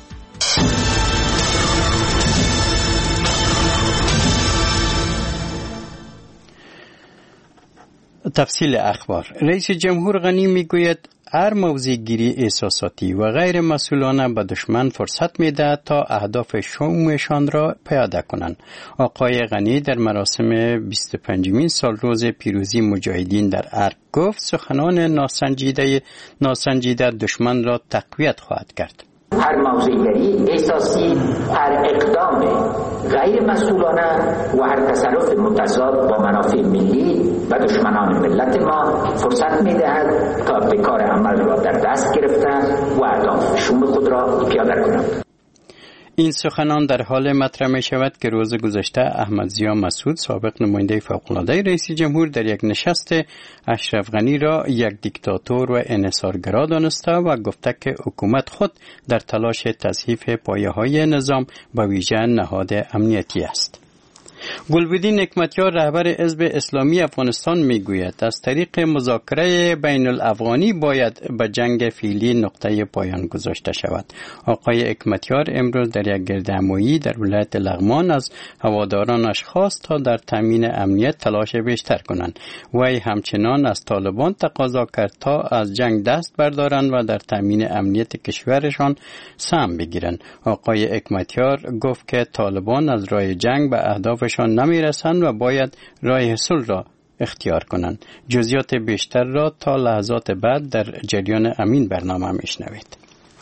تفصیل اخبار. رئیس جمهور غنی میگوید هر موضع گیری احساساتی و غیر مسئولانه به دشمن فرصت میده تا اهداف شومشان را پیاده کنند. آقای غنی در مراسم بیست و پنجمین سال روز پیروزی مجاهدین در ارگ گفت سخنان ناسنجیده ناسنجیده دشمن را تقویت خواهد کرد. هر موضع‌گیری احساسی، هر اقدام غیر مسئولانه و هر تصرف متضاد با منافع ملی و دشمنان ملت ما فرصت می‌دهد تا به کار عمل را در دست گرفتن و اهداف شوم خود را پیاده کنند. این سخنان در حال مطرح می شود که روز گذشته احمد ضیا مسعود سابق نماینده فوق‌العاده رئیس جمهور در یک نشست اشرف غنی را یک دیکتاتور و انحصارگرا دانسته و گفته که حکومت خود در تلاش تضعیف پایه‌های نظام به ویژه نهاد امنیتی است. گلبودین حکمتیار رهبر حزب اسلامی افغانستان میگوید از طریق مذاکره بین الافغانی باید به جنگ فعلی نقطه پایان گذاشته شود. آقای حکمتیار امروز در یک گردهمایی در ولایت لغمان از هوادارانش خواست تا در تامین امنیت تلاش بیشتر کنند. وی همچنان از طالبان تقاضا کرد تا از جنگ دست بردارند و در تامین امنیت کشورشان سهم بگیرند. آقای حکمتیار گفت که طالبان از راه جنگ به اهداف شان نمی رسند و باید راه حل را اختیار کنند. جزئیات بیشتر را تا لحظات بعد در جریان امین برنامه میشنوید.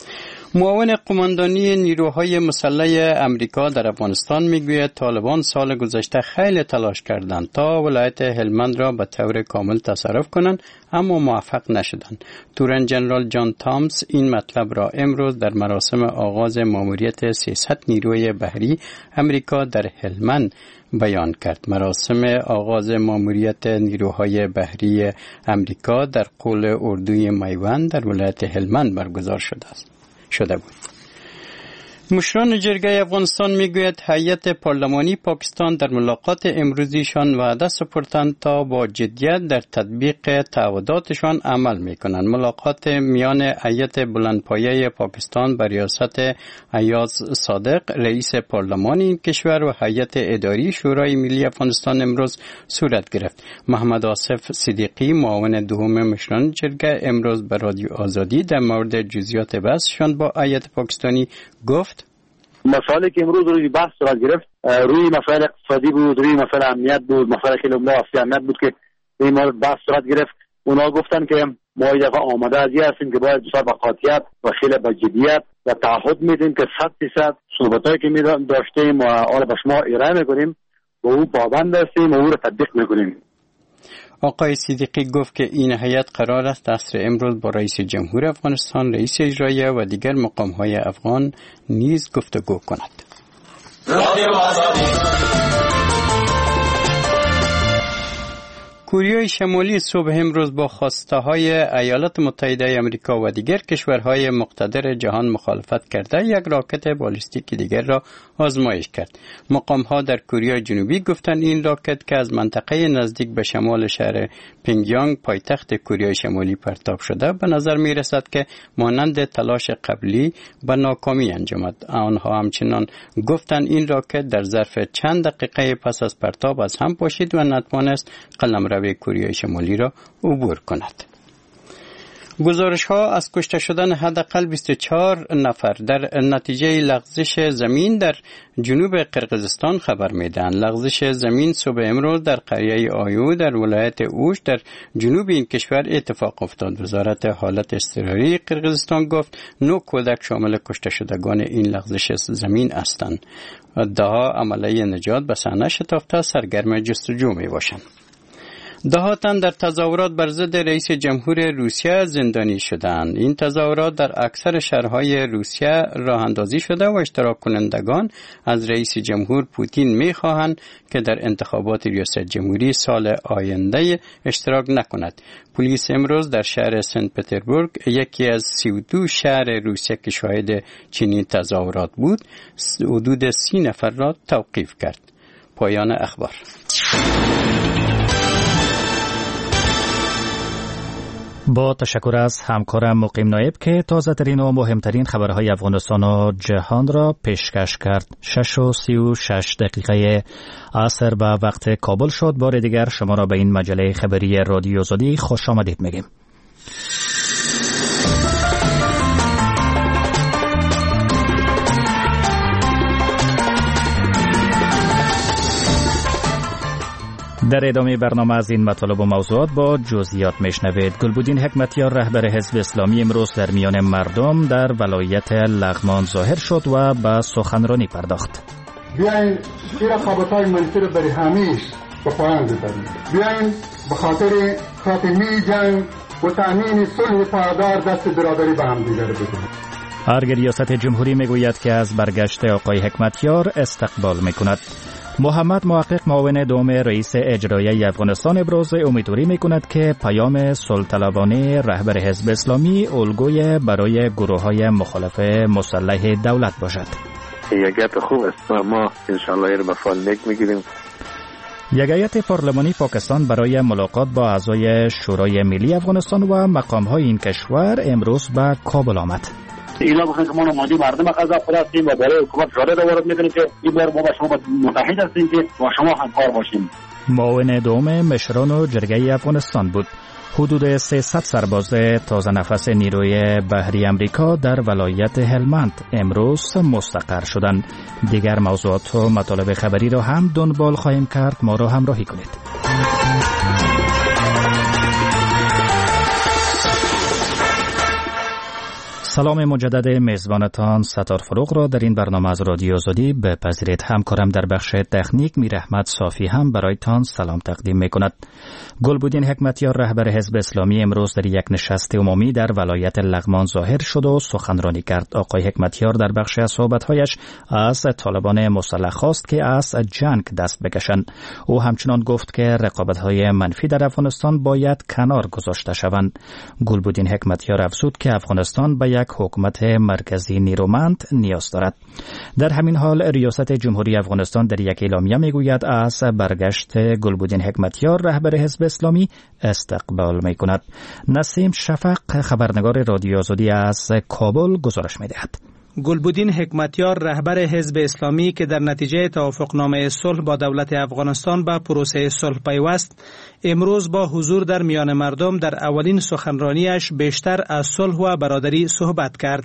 معاون قماندانی نیروهای مسلح امریکا در افغانستان میگوید طالبان سال گذشته خیلی تلاش کردند تا ولایت هلمند را به طور کامل تصرف کنند اما موفق نشدند. تورن جنرال جان تامز این مطلب را امروز در مراسم آغاز ماموریت سیصد نیروی بحری امریکا در هلمند بیان کرد. مراسم آغاز ماموریت نیروهای بحری امریکا در قول اردوی میوند در ولایت هلمند برگزار شده است. شده بود. مشران جرگه افغانستان میگوید هیئت پارلمانی پاکستان در ملاقات امروزیشان وعده سپردند تا با جدیت در تطبیق تعهداتشان عمل میکنند. ملاقات میان هیئت بلندپایه پاکستان به ریاست ایاز صادق رئیس پارلمان این کشور و هیئت اداری شورای ملی افغانستان امروز صورت گرفت. محمد آصف صدیقی معاون دوم مشران جرگه امروز به رادیو آزادی در مورد جزئیات بحثشان با هیئت پاکستانی گفت: مسائلی که امروز روی بحث صورت گرفت روی مسائل اقتصادی بود، روی مسائل امنیت بود، مسائل خیلی عمده اصلی امنیت بود که این مورد بحث صورت گرفت. اونا گفتن که ما این دفعه آماده از هستیم که باید بسیار با قاطعیت و خیلی با جدیت و تعهد میدیم که صد درصد صحبتایی که می داشتیم و آن به شما ارائه میکنیم و او پابند هستیم و او را تطبیق میکنیم. آقای صدیقی گفت که این هیئت قرار است عصر امروز با رئیس جمهور افغانستان، رئیس اجراییه و دیگر مقام‌های افغان نیز گفتگو کند. کره شمالی صبح امروز با خواسته‌های ایالات متحده آمریکا و دیگر کشورهای مقتدر جهان مخالفت کرده یک راکت بالستیک دیگر را آزمایش کرد. مقام‌ها در کره جنوبی گفتند این راکت که از منطقه نزدیک به شمال شهر پینگیانگ پایتخت کره شمالی پرتاب شده به نظر می‌رسد که مانند تلاش قبلی به ناکامی انجامد. آنها همچنان گفتند این راکت در ظرف چند دقیقه پس از پرتاب از هم پاشید و نتوانست قلمرو کره شمالی را عبور کند. گزارش ها از کشته شدن حداقل بیست و چهار نفر در نتیجه لغزش زمین در جنوب قرقیزستان خبر میدهند. لغزش زمین صبح امروز در قریه آیو در ولایت اوش در جنوب این کشور اتفاق افتاد. وزارت حالت اضطراری قرقیزستان گفت نه کودک شامل کشته شدگان این لغزش زمین هستند. دهها عملیه نجات به صحنه شتافته سرگرم جستجو می باشند. دهها تن در تظاهرات بر ضد رئیس جمهور روسیه زندانی شدند. این تظاهرات در اکثر شهرهای روسیه راه اندازی شده و اشتراک کنندگان از رئیس جمهور پوتین می‌خواهند که در انتخابات ریاست جمهوری سال آینده اشتراک نکند. پلیس امروز در شهر سنت پترزبورگ، یکی از سی و دو شهر روسیه که شاهد چنین تظاهرات بود، حدود سی نفر را توقیف کرد. پایان اخبار. با تشکر از همکارم مقیم نایب که تازه ترین و مهمترین خبرهای افغانستان و جهان را پیشکش کرد. شش و سی و شش دقیقه عصر به وقت کابل شد. بار دیگر شما را به این مجله خبری رادیو آزادی خوش آمدید میگیم. در ادامه برنامه از این مطالب و موضوعات با جزئیات میشنوید. گلبودین حکمتیار رهبر حزب اسلامی امروز در میان مردم در ولایت لغمان ظاهر شد و به سخنرانی پرداخت. بیاین این رقابت‌های منفی را برای همیشه به پایان ببریم. بیاین به خاطر خاتمه جنگ و تأمین صلح پایدار دست برادری به هم دیگر بدهیم. ارگ ریاست جمهوری میگوید که از برگشت آقای حکمتیار استقبال میکند. محمد محقق معاون دوم رئیس اجرایی افغانستان ابراز امیدواری میکند که پیام صلح‌طلبانه رهبر حزب اسلامی الگوی برای گروه‌های مخالف مسلح دولت باشد. یک خوب است و ما انشاءالله این مفعول نیک میگیریم. یک هیئت پارلمانی پاکستان برای ملاقات با اعضای شورای ملی افغانستان و مقام‌های این کشور امروز به کابل آمد. اینا بخواهد که ما نماینده مردم قضا خود هستیم و برای حکومت شاهد وارد میکنیم که این بار ما با شما متحد هستیم که با شما همکار باشیم. معاون دوم مشران و جرگه افغانستان بود. حدود سیصد سرباز تازه نفس نیروی بحری امریکا در ولایت هلمند امروز مستقر شدند. دیگر موضوعات و مطالب خبری را هم دنبال خواهیم کرد. ما را همراهی کنید. سلام مجدد میزبانتان ستار فروغ را در این برنامه از رادیو آزادی بپذیرید. همکارم در بخش تکنیک میر احمد صافی هم برایتان سلام تقدیم میکند. گلبودین حکمتیار رهبر حزب اسلامی امروز در یک نشست عمومی در ولایت لغمان ظاهر شد و سخنرانی کرد. آقای حکمتیار در بخش از صحبت‌هایش از طالبان مسلح خواست که از جنگ دست بکشند. او همچنان گفت که رقابت‌های منفی در افغانستان باید کنار گذاشته شوند. گلبودین حکمتیار افزود که افغانستان به یک یک حکومت مرکزی نیرومند نیاز دارد. در همین حال ریاست جمهوری افغانستان در یک اعلامیه میگوید از برگشت گلبدین حکمتیار رهبر حزب اسلامی استقبال میکند. نسیم شفق خبرنگار رادیو آزادی از کابل گزارش میدهد. گلبدین حکمتیار رهبر حزب اسلامی که در نتیجه توافقنامه صلح با دولت افغانستان به پروسه صلح پیوست، امروز با حضور در میان مردم در اولین سخنرانیش بیشتر از صلح و برادری صحبت کرد.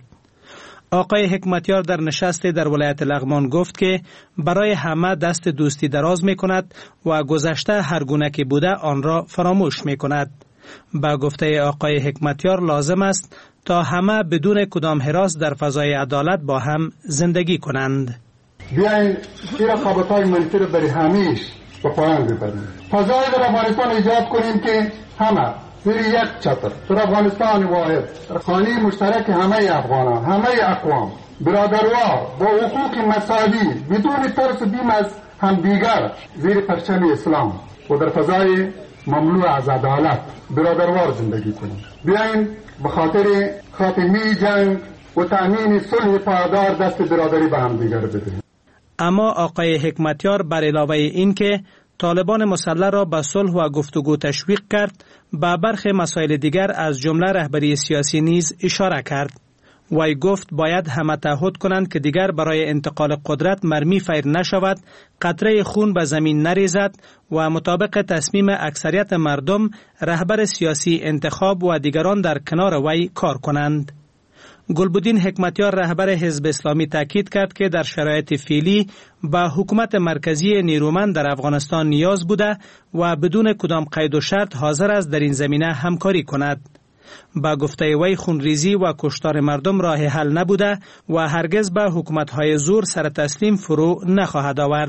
آقای حکمتیار در نشستی در ولایت لغمان گفت که برای همه دست دوستی دراز می کند و گذشته هر گونه که بوده آن را فراموش می کند. با گفته آقای حکمتیار لازم است تا همه بدون کدام هراس در فضای عدالت با هم زندگی کنند. بیاین این رقابت‌های منفی را برای همیش به پایان ببریم. فضای در افغانستان ایجاد کنیم که همه زیر یک چتر در افغانستان واحد خانه مشترک همه افغانان، همه اقوام برادروار با حقوق مساوی بدون ترس و بیم از همدیگر زیر پرچم اسلام و در فضای مملو از عدالت برادروار زندگی کنیم. بیاین به خاطر خاتمه جنگ و تأمین صلح پایدار دست برادری به هم دیگر بدهیم. اما آقای حکمتیار بر علاوه این که طالبان مسلح را به صلح و گفتگو تشویق کرد، به برخی مسائل دیگر از جمله رهبری سیاسی نیز اشاره کرد. وی گفت باید همه تعهد کنند که دیگر برای انتقال قدرت مرمی فیر نشود، قطره خون به زمین نریزد و مطابق تصمیم اکثریت مردم رهبر سیاسی انتخاب و دیگران در کنار وی کار کنند. گلبدین حکمتیار رهبر حزب اسلامی تاکید کرد که در شرایط فعلی با حکومت مرکزی نیرومند در افغانستان نیاز بوده و بدون کدام قید و شرط حاضر است در این زمینه همکاری کند. با گفته وی خونریزی و کشتار مردم راه حل نبوده و هرگز به حکومت‌های زور سر تسلیم فرو نخواهد آورد.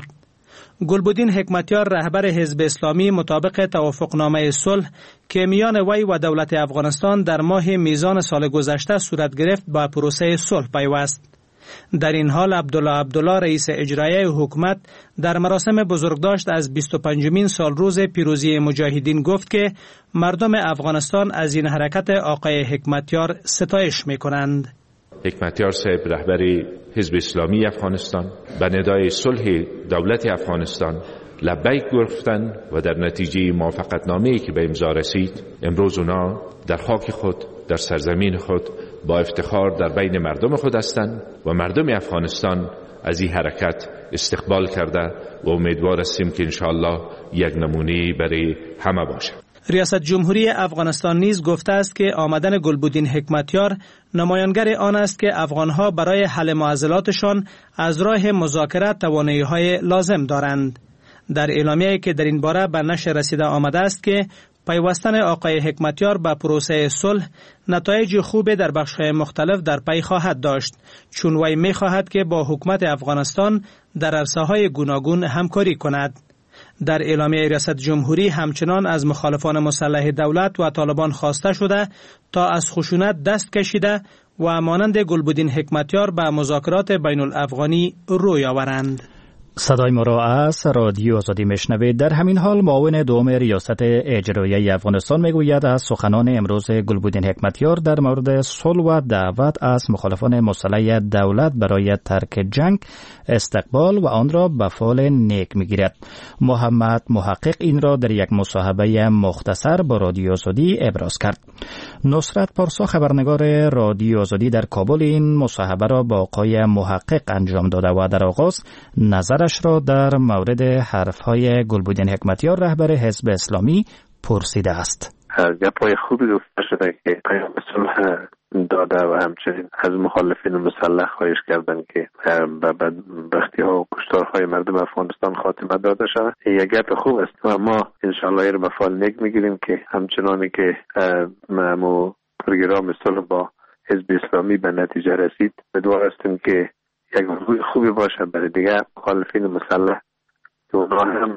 گلبدین حکمتیار رهبر حزب اسلامی مطابق توافقنامه صلح که میان وی و دولت افغانستان در ماه میزان سال گذشته صورت گرفت با پروسه صلح پیوست. در این حال عبدالله عبدالله رئیس اجرایی حکومت در مراسم بزرگداشت از بیست و پنجمین سال روز پیروزی مجاهدین گفت که مردم افغانستان از این حرکت آقای حکمتیار ستایش می‌کنند. حکمتیار صاحب رهبر حزب اسلامی افغانستان به ندای صلح دولت افغانستان لبیک گفتند و در نتیجه موافقتنامه‌ای که به امضا رسید امروز اونا در خاک خود در سرزمین خود با افتخار در بین مردم خود هستند و مردم افغانستان از این حرکت استقبال کرده و امیدوار هستیم که انشاءالله یک نمونه برای همه باشه. ریاست جمهوری افغانستان نیز گفته است که آمدن گلبدین حکمتیار نمایانگر آن است که افغانها برای حل معضلاتشان از راه مذاکره توانایی‌های لازم دارند. در اعلامیه‌ای که در این باره به نشر رسیده آمده است که پیوستن آقای حکمتیار به پروسه صلح نتایج خوب در بخش‌های مختلف در پی خواهد داشت، چون وی می‌خواهد که با حکومت افغانستان در عرصه‌های گوناگون همکاری کند. در اعلامیه ریاست جمهوری همچنان از مخالفان مسلح دولت و طالبان خواسته شده تا از خشونت دست کشیده و مانند گلبدین حکمتیار به مذاکرات بین الافغانی روی آورند. صدای ما را از رادیو آزادی میشنوید. در همین حال معاون دوم ریاست اجرایی افغانستان میگوید از سخنان امروز گلبدین حکمتیار در مورد صلح و دعوت از مخالفان مسلح دولت برای ترک جنگ استقبال و آن را به فال نیک میگیرد. محمد محقق این را در یک مصاحبه مختصر با رادیو آزادی ابراز کرد. نصرت پارسا خبرنگار رادیو آزادی در کابل این مصاحبه را با آقای محقق انجام داده و در آغاز نظر را در مورد حرفهای گلبدین حکمتیار رهبر حزب اسلامی پرسیده است. گپای خوبی گفته شده که پیام صلح داده و همچنین از مخالفین مسلح خواهش کردن که به بدبختی ها و کشتارهای مردم افغانستان خاتمه داده شود. یک گپ خوب است و ما انشاءالله این رو به فال نیک میگیریم که همچنانی که مو پروگرام صلح با حزب اسلامی به نتیجه رسید، امیدوار هستیم که یک موضوع خوبی باشه برای دیگه مخالفین مسلح که اونا هم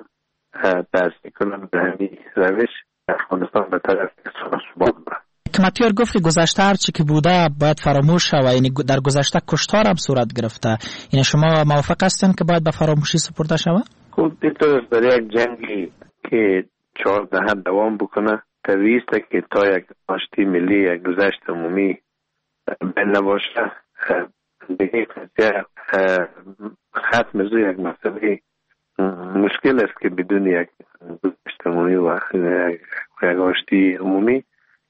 دست کنن به همین روش افغانستان به طرف صلح ثبات بره. حکمتیار گفت که گذشته هرچی که بوده باید فراموش شود، یعنی در گذشته کشتار هم صورت گرفته. این شما موافق هستین که باید به فراموشی سپرده شود؟ خب دیگه برای یک جنگی که چهار دهه دوام بکنه طبیعی است که تا یک آشتی ملی، یک گذشت عمومی بین نباشه دیگه قضیه ختم از یک مسئله مشکل است که بدون یک اجتماعی و یک آشتی عمومی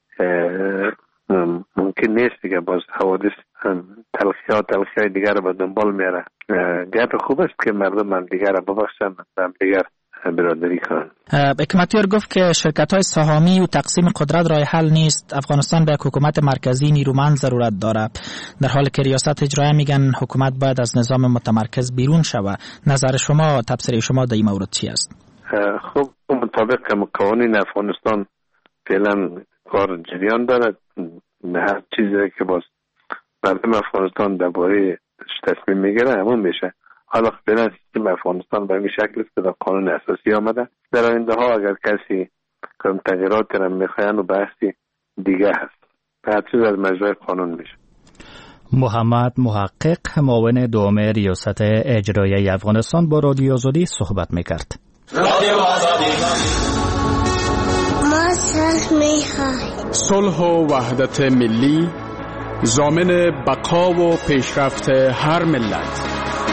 ممکن نیست دیگه. باز حوادث تلخی ها تلخی های دیگر رو به دنبال میاره. گپ خوب است که مردم هم دیگر رو ببخشن و هم دیگر برادری کنن. حکمتیار گفت که شرکت های سهامی و تقسیم قدرت راه حل نیست. افغانستان به حکومت مرکزی نیرومند ضرورت داره، در حالی که ریاست اجرایی میگن حکومت باید از نظام متمرکز بیرون شوه. نظر شما، تبصره شما در این مورد چی است؟ خب مطابق قوانین افغانستان فعلا کار جریان داره. هر چیزی که باز مردم افغانستان درباره تصمیم میگیره همون میشه. حالا فعلا سیستم افغانستان به این شکل است که در قانون اساسی آمده. در آینده ها اگر کسی کم تغییرات را میخواین و بحثی دیگه هست. هر چیز از مجرای قانون میشه. محمد محقق، معاون دوم ریاست اجرایی افغانستان، با رادیو آزادی صحبت میکرد. رادیو آزادی ما صلح میخواهیم. صلح و وحدت ملی ضامن بقا و پیشرفت هر ملت.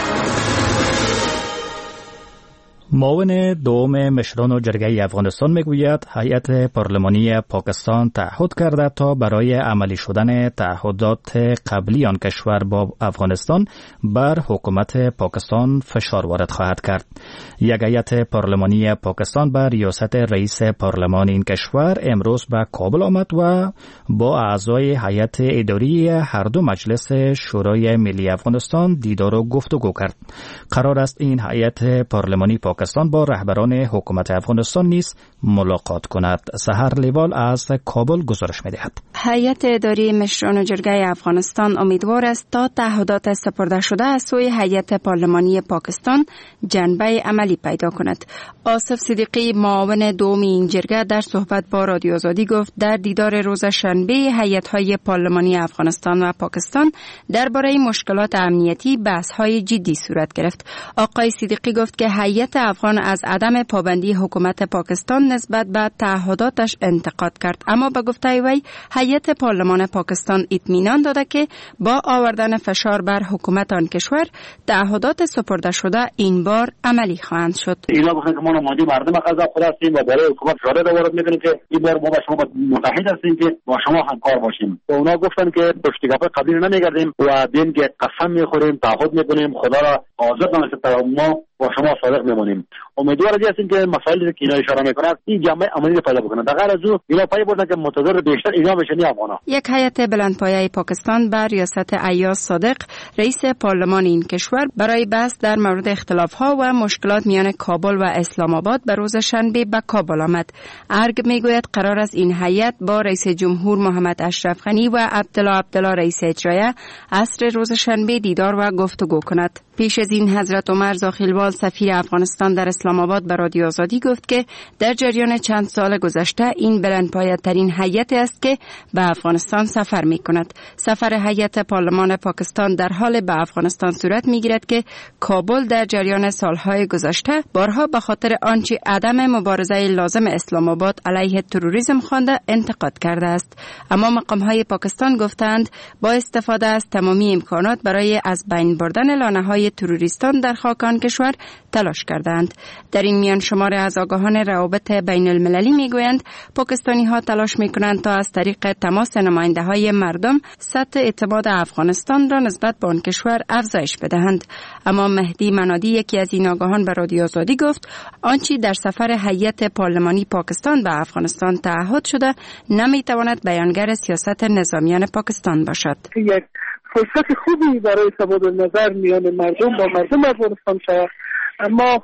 معاون دوم مشران جرگه افغانستان میگوید هیئت پارلمانی پاکستان تعهد کرده تا برای عملی شدن تعهدات قبلی آن کشور با افغانستان بر حکومت پاکستان فشار وارد خواهد کرد. یک هیئت پارلمانی پاکستان بر ریاست رئیس پارلمان این کشور امروز به کابل آمد و با اعضای هیئت اداری هر دو مجلس شورای ملی افغانستان دیدار و گفتگو کرد. قرار است این هیئت پارلمانی پاکستان با رهبران حکومت افغانستان نیز ملاقات کند. سحر لیوال از کابل گزارش می‌دهد. هیئت اداری مشران جرگه افغانستان امیدوار است تا تعهدات سپرده شده از سوی هیئت پارلمانی پاکستان جنبه عملی پیدا کند. آصف صدیقی، معاون دوم این جرگه، در صحبت با رادیو آزادی گفت در دیدار روز شنبه هیئت‌های پارلمانی افغانستان و پاکستان درباره مشکلات امنیتی بحث‌های جدی صورت گرفت. آقای صدیقی گفت که هیئت افغان از عدم پابندی حکومت پاکستان نسبت به تعهداتش انتقاد کرد، اما به گفته وی هیئت پارلمان پاکستان اطمینان داده که با آوردن فشار بر حکومت آن کشور تعهدات سپرده شده این بار عملی خواهند شد. اینا گفتن که ما نماینده مردم قضا خود هستیم و برای حکومت شورای وارد میکنیم که این بار ما با شما متحد هستیم که با شما همکار باشیم. و اونا گفتن که پشتیگاه قبلی نمیگردیم و بیم که قسم میخوریم، تعهد میکنیم، خدا را حاضر دانسته ما با شما صادق میمونیم. امیدوار هستیم که مسائلی که اینا اشاره میکنند این جامعه عملی پیدا بکنه. در غیر از او اینا پای بردن که متضرر بیشتر اینا بشن نه افغانا. یک هیئت بلندپایه پاکستان بر ریاست ایاز صادق، رئیس پارلمان این کشور، برای بحث در مورد اختلاف‌ها و مشکلات میان کابل و اسلام آباد به روز شنبه به کابل آمد. ارگ میگوید قرار است این هیئت با رئیس جمهور محمد اشرف غنی و عبدالله عبدالله رئیس اجرایی عصر روز شنبه دیدار و گفتگو کند. پیش از این حضرت عمر زاخیلوال، سفیر افغانستان در اسلام آباد، به رادیو آزادی گفت که در جریان چند سال گذشته این بلندپایه ترین هیئت است که به افغانستان سفر می کند. سفر هیئت پارلمان پاکستان در حال به افغانستان صورت می گیرد که کابل در جریان سالهای گذشته بارها به خاطر آنچه عدم مبارزه لازم اسلام آباد علیه تروریسم خوانده انتقاد کرده است. اما مقام‌های پاکستان گفتند با استفاده از تمامی امکانات برای از بین بردن لانه‌های تروریستان در خاک آن کشور تلاش کردند. در این میان شمار از آگاهان روابط بین المللی میگویند پاکستانی ها تلاش میکنند تا از طریق تماس نماینده های مردم سطح اعتماد افغانستان را نسبت به آن کشور افزایش بدهند. اما مهدی منادی، یکی از این آگاهان، به رادیو آزادی گفت آنچه در سفر هیئت پارلمانی پاکستان به افغانستان تعهد شده نمیتواند بیانگر سیاست نظامیان پاکستان باشد. یک فرصت خوبی برای تبادل نظر میان مردم با مردم افغانستان شود، اما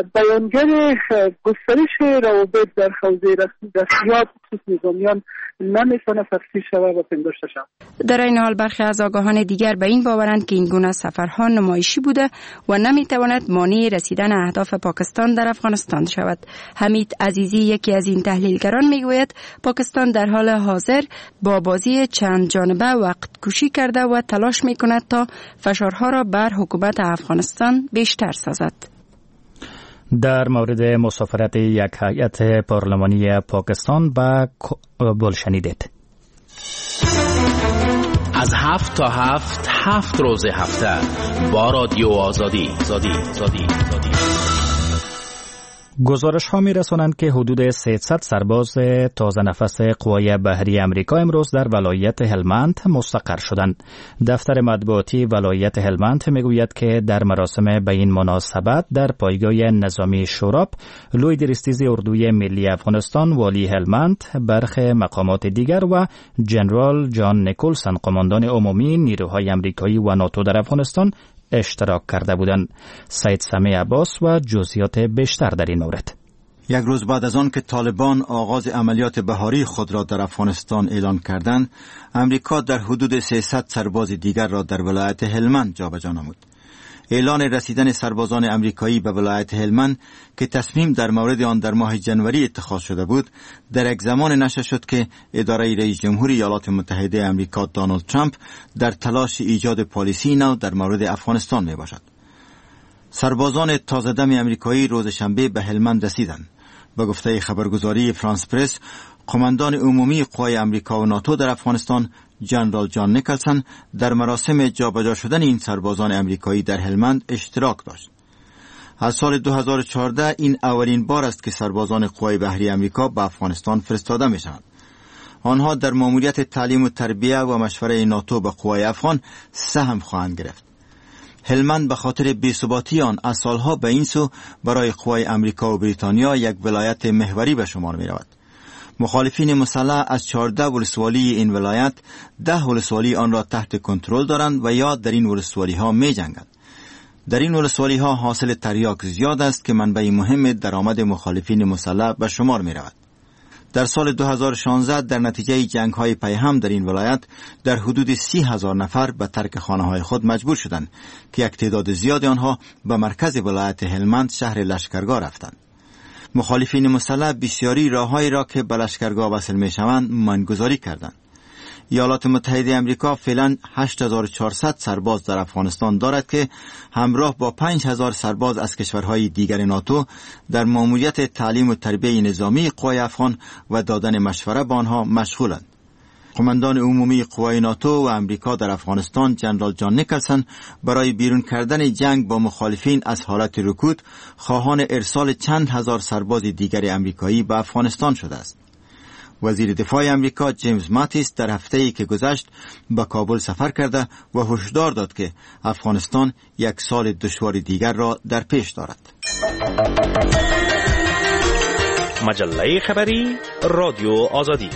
بیانگر گسترش روابط در حوزه رسمیات خصوص نظامیان نمیتونه تفسیر شود و پنداشته شود. در این حال برخی از آگاهان دیگر به این باورند که این گونه سفرها نمایشی بوده و نمیتواند مانع رسیدن اهداف پاکستان در افغانستان شود. حمید عزیزی، یکی از این تحلیلگران، میگوید پاکستان در حال حاضر با بازی چند جانبه وقت کشی کرده و تلاش میکند تا فشارها را بر حکومت افغانستان بیشتر سازد. در مورد مسافرت یک هیئت پارلمانی پاکستان به کابل شنیدید. از هفت تا هفت هفت روز هفته با رادیو آزادی. آزادی. آزادی. آزادی. گزارش ها می رسانند که حدود سیصد سرباز تازه نفس قوای بحری امریکا امروز در ولایت هلمند مستقر شدند. دفتر مطبوعاتی ولایت هلمند می گوید که در مراسم به این مناسبت در پایگاه نظامی شوراب، لوی درستیز اردوی ملی افغانستان، والی هلمند، برخی مقامات دیگر و جنرال جان نیکولسن، قماندان عمومی نیروهای امریکایی و ناتو در افغانستان اشتراک کرده بودند. سید سمی عباس و جزئیات بیشتر در این مورد. یک روز بعد از آن که طالبان آغاز عملیات بهاری خود را در افغانستان اعلان کردند، امریکا در حدود سیصد سرباز دیگر را در ولایت هلمند جابجا نمود. اعلان رسیدن سربازان امریکایی به ولایت هلمند که تصمیم در مورد آن در ماه جنوری اتخاذ شده بود، در یک زمان نشر شد که اداره رئیس جمهور ایالات متحده امریکا دونالد ترامپ در تلاش ایجاد پالیسی نو در مورد افغانستان می باشد. سربازان تازه دم امریکایی روز شنبه به هلمند رسیدند. به گفته خبرگزاری فرانس پرس، قماندان عمومی قوای امریکا و ناتو در افغانستان جنرال جان نیکلسن در مراسم جابجا شدن این سربازان امریکایی در هلمند اشتراک داشت. از سال دو هزار و چهارده این اولین بار است که سربازان قوای بحری امریکا به افغانستان فرستاده می شوند. آنها در ماموریت تعلیم و تربیت و مشوره ناتو به قوای افغان سهم خواهند گرفت. هلمند به خاطر بی‌ثباتی آن از سالها به این سو برای قوای امریکا و بریتانیا یک ولایت محوری به شمار می رود. مخالفین مسلح از چهارده ولسوالی این ولایت ده ولسوالی آن را تحت کنترل دارند و یا در این ولسوالی ها می جنگند. در این ولسوالی ها حاصل تریاک زیاد است که منبع مهم درآمد مخالفین مسلح به شمار می رود. در سال دو هزار و شانزده در نتیجه جنگ های پیهم در این ولایت در حدود سی هزار نفر به ترک خانه های خود مجبور شدند که یک تعداد زیاد آنها به مرکز ولایت هلمند شهر لشکرگاه رفتند. مخالفین مسلح بسیاری راههایی را که به لشکرگاه وصل می شوند منگذاری کردند. ایالات متحده امریکا فعلا هشت هزار و چهارصد سرباز در افغانستان دارد که همراه با پنج هزار سرباز از کشورهای دیگر ناتو در ماموریت تعلیم و تربیت نظامی قوای افغان و دادن مشوره به آنها مشغولند. قماندان عمومی قوای ناتو و امریکا در افغانستان جنرال جان نیکلسن برای بیرون کردن جنگ با مخالفین از حالت رکود خواهان ارسال چند هزار سرباز دیگر امریکایی به افغانستان شده است. وزیر دفاع امریکا جیمز ماتیس در هفته‌ای که گذشت به کابل سفر کرده و هشدار داد که افغانستان یک سال دشوار دیگر را در پیش دارد. مجله خبری رادیو آزادی.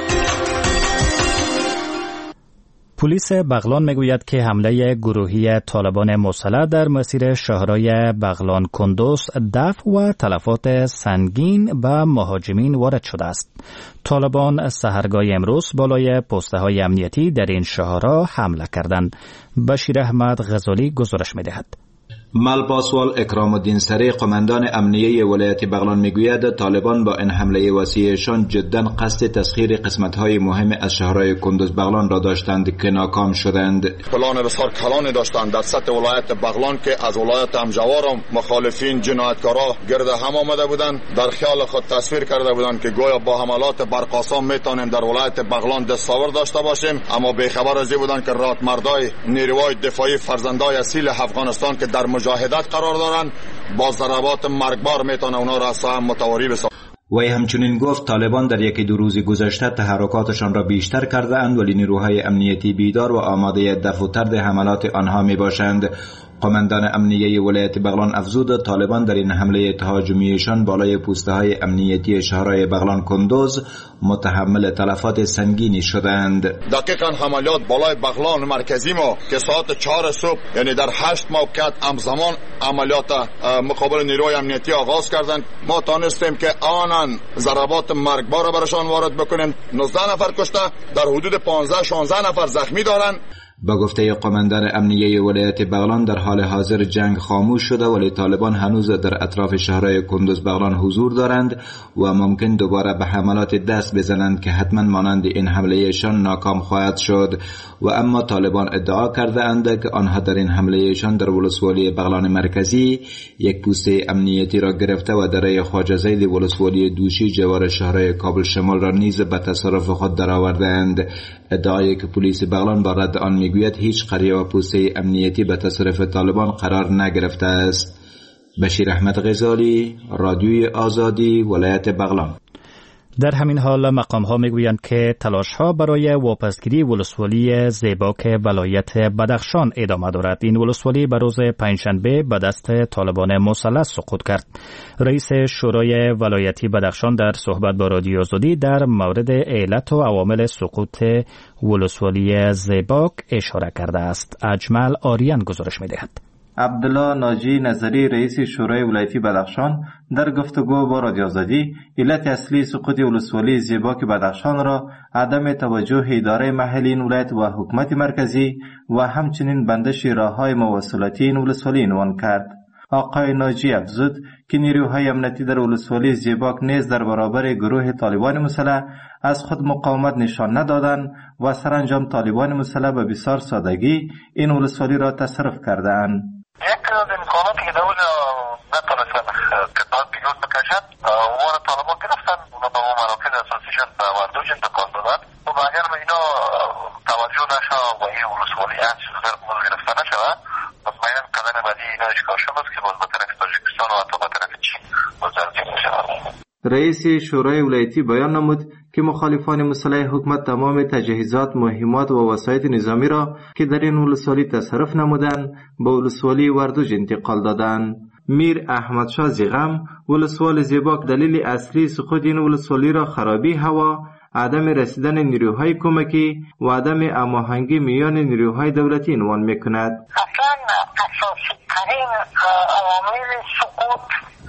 پلیس بغلان میگوید که حمله گروهی طالبان مسلح در مسیر شهرهای بغلان کندوز دفع و تلفات سنگین به مهاجمین وارد شده است. طالبان سحرگاه امروز بالای پسته های امنیتی در این شهرها حمله کردند. بشیر احمد غزالی گزارش میدهد. ملپاسوال اکرام الدین سری قماندان امنیه ولایت بغلان میگوید طالبان با این حمله وسیعشان جدا قصد تسخیر قسمت‌های مهم از شهرهای کندوز بغلان را داشتند که ناکام شدند. پلان بسیار کلانی داشتند در سطح ولایت بغلان که از ولایت همجوار مخالفین جنایتکارا گرد هم آمده بودند. در خیال خود تصویر کرده بودند که گویا با حملات برقاسام میتونیم در ولایت بغلان دستاورد داشته باشیم، اما بیخبر از این بودند که رادمردای نیروهای دفاعی فرزندای اصیل افغانستان که در مجاهدت قرار دارند با ضربات مرگبار میتونه اونا را اصلا متواری بسازند. وی همچنین گفت طالبان در یکی دو روز گذشته تحرکاتشان را بیشتر کرده اند ولی نیروهای امنیتی بیدار و آماده دفع و طرد حملات آنها می باشند. قماندان امنیه ولایت بغلان افزود طالبان در این حمله تهاجمیشان بالای پوسته های امنیتی شهرهای بغلان کندوز متحمل تلفات سنگینی شدند. دقیقاً حملات بالای بغلان مرکزی ما که ساعت چهار صبح یعنی در هشت موقعیت همزمان عملیات مقابل نیروی امنیتی آغاز کردند. ما تانستیم که آنان ضربات مرگبار برشان وارد بکنیم. نوزده نفر کشته، در حدود پانزده شانزده نفر زخمی دارند. با گفته قماندان امنیه ولایت بغلان در حال حاضر جنگ خاموش شده، ولی طالبان هنوز در اطراف شهرهای کندوز بغلان حضور دارند و ممکن دوباره به حملات دست بزنند که حتما مانند این حملهشان ناکام خواهد شد. و اما طالبان ادعا کرده اند که آنها در این حملهشان در ولسوالی بغلان مرکزی یک پوسته امنیتی را گرفته و دره خواجه زید ولسوالی دوشی جوار شهرهای کابل شمال را نیز به تصرف خود درآوردند. ادعایی که پلیس بغلان با رد آن میگوید هیچ قریه و پوسته امنیتی به تصرف طالبان قرار نگرفته است. بشیر احمد غزالی، رادیوی آزادی، ولایت بغلان. در همین حال مقام ها میگویند که تلاش ها برای واپسگیری ولسوالی زیباک ولایت بدخشان ادامه دارد. این ولسوالی به روز پنجشنبه به دست طالبان مسلح سقوط کرد. رئیس شورای ولایتی بدخشان در صحبت با رادیو آزادی در مورد علت و عوامل سقوط ولسوالی زیباک اشاره کرده است. اجمل آریان گزارش میدهد. عبدالله ناجی نظری رئیس شورای ولایتی بدخشان در گفتگو با رادیو آزادی علت اصلی سقوط ولسوالی زیباک بدخشان را عدم توجه اداره محلی این ولایت و حکومت مرکزی و همچنین بندش راههای مواصلاتی این ولسوالی عنوان کرد. آقای ناجی افزود که نیروهای امنیتی در ولسوالی زیباک نیز در برابر گروه طالبان مسلح از خود مقاومت نشان ندادند و سرانجام طالبان مسلح به بسیار سادگی این ولسوالی را تصرف کردند. یک از امکاناتی که دولت نتونستن کتاب بیرون بکشن وار طالبان گرفتن، اونا به اون مراکز اساسیشن به وردوج انتقال دادن و اگر به اینا توجه نشه و این ولسوالی از گرفته نشه مطمئنا قدم بعدی اینا اشکال شد که باز به طرف تاجیکستان و حتی به طرف چین متوجه میشن. رئیس شورای ولایتی بیان نمود که مخالفان مسلح حکومت تمام تجهیزات، مهمات و وسایط نظامی را که در این ولسوالی تصرف نمودند به ولسوالی وردوج انتقال دادند. میر احمد شاه زیغم ولسوال زیباک دلیل اصلی سقوط این ولسوالی را خرابی هوا، عدم رسیدن نیروهای کمکی و عدم هماهنگی میان نیروهای دولتی عنوان میکند. اصلا اساسی ترین عوامل سقوط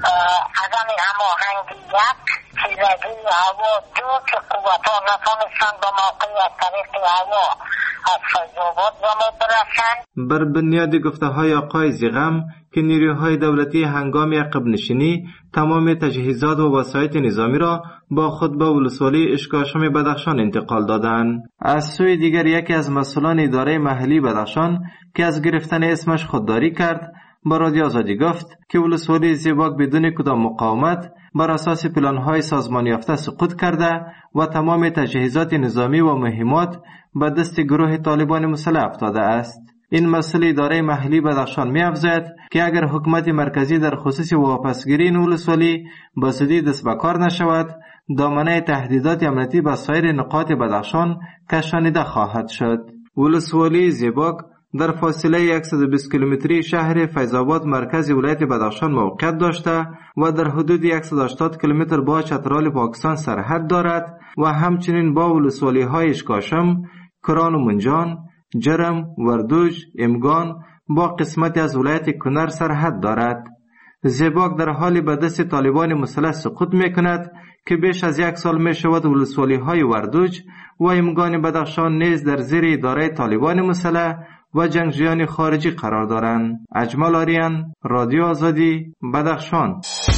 عدم هماهنگیت، تیرگی هوا دو که قوتها نتونستند به موقع از طریق هوا از فیض‌آباد زمین برسند. بر بنیاد گفته های آقای زیغم که نیروهای دولتی هنگام عقب نشینی تمام تجهیزات و وسایط نظامی را با خود به ولسوالی اشکاشم بدخشان انتقال دادند. از سوی دیگر یکی از مسئولان اداره محلی بدخشان که از گرفتن اسمش خودداری کرد با رادیو آزادی گفت که ولسوالی زیباک بدون کدام مقاومت بر اساس پلان‌های سازمان یافته سقوط کرده و تمام تجهیزات نظامی و مهمات به دست گروه طالبان مسلح افتاده است. این مسئله اداره محلی بدخشان می‌افزاید که اگر حکومت مرکزی در خصوص واپسگیری این ولسوالی با زودی دست به کار نشود، دامنه تهدیدات امنیتی به سایر نقاط بدخشان کشانیده خواهد شد. ولسوالی زیباک در فاصله صد و بیست کیلومتری شهر فیض‌آباد مرکز ولایت بدخشان موقعیت داشته و در حدود صد و هشتاد کیلومتر با چترال پاکستان سرحد دارد و همچنین با ولسوالی های اشکاشم، کران و منجان، جرم، وردوج، امگان با قسمتی از ولایت کنر سرحد دارد. زیباک در حال به دست طالبان مسلح سقوط می کند که بیش از یک سال می شود ولسوالی های وردوج و امگان بدخشان نیز در زیر اداره طالبان مسلح و جنگجویان خارجی قرار دارند. اجمل آریان، رادیو آزادی، بدخشان.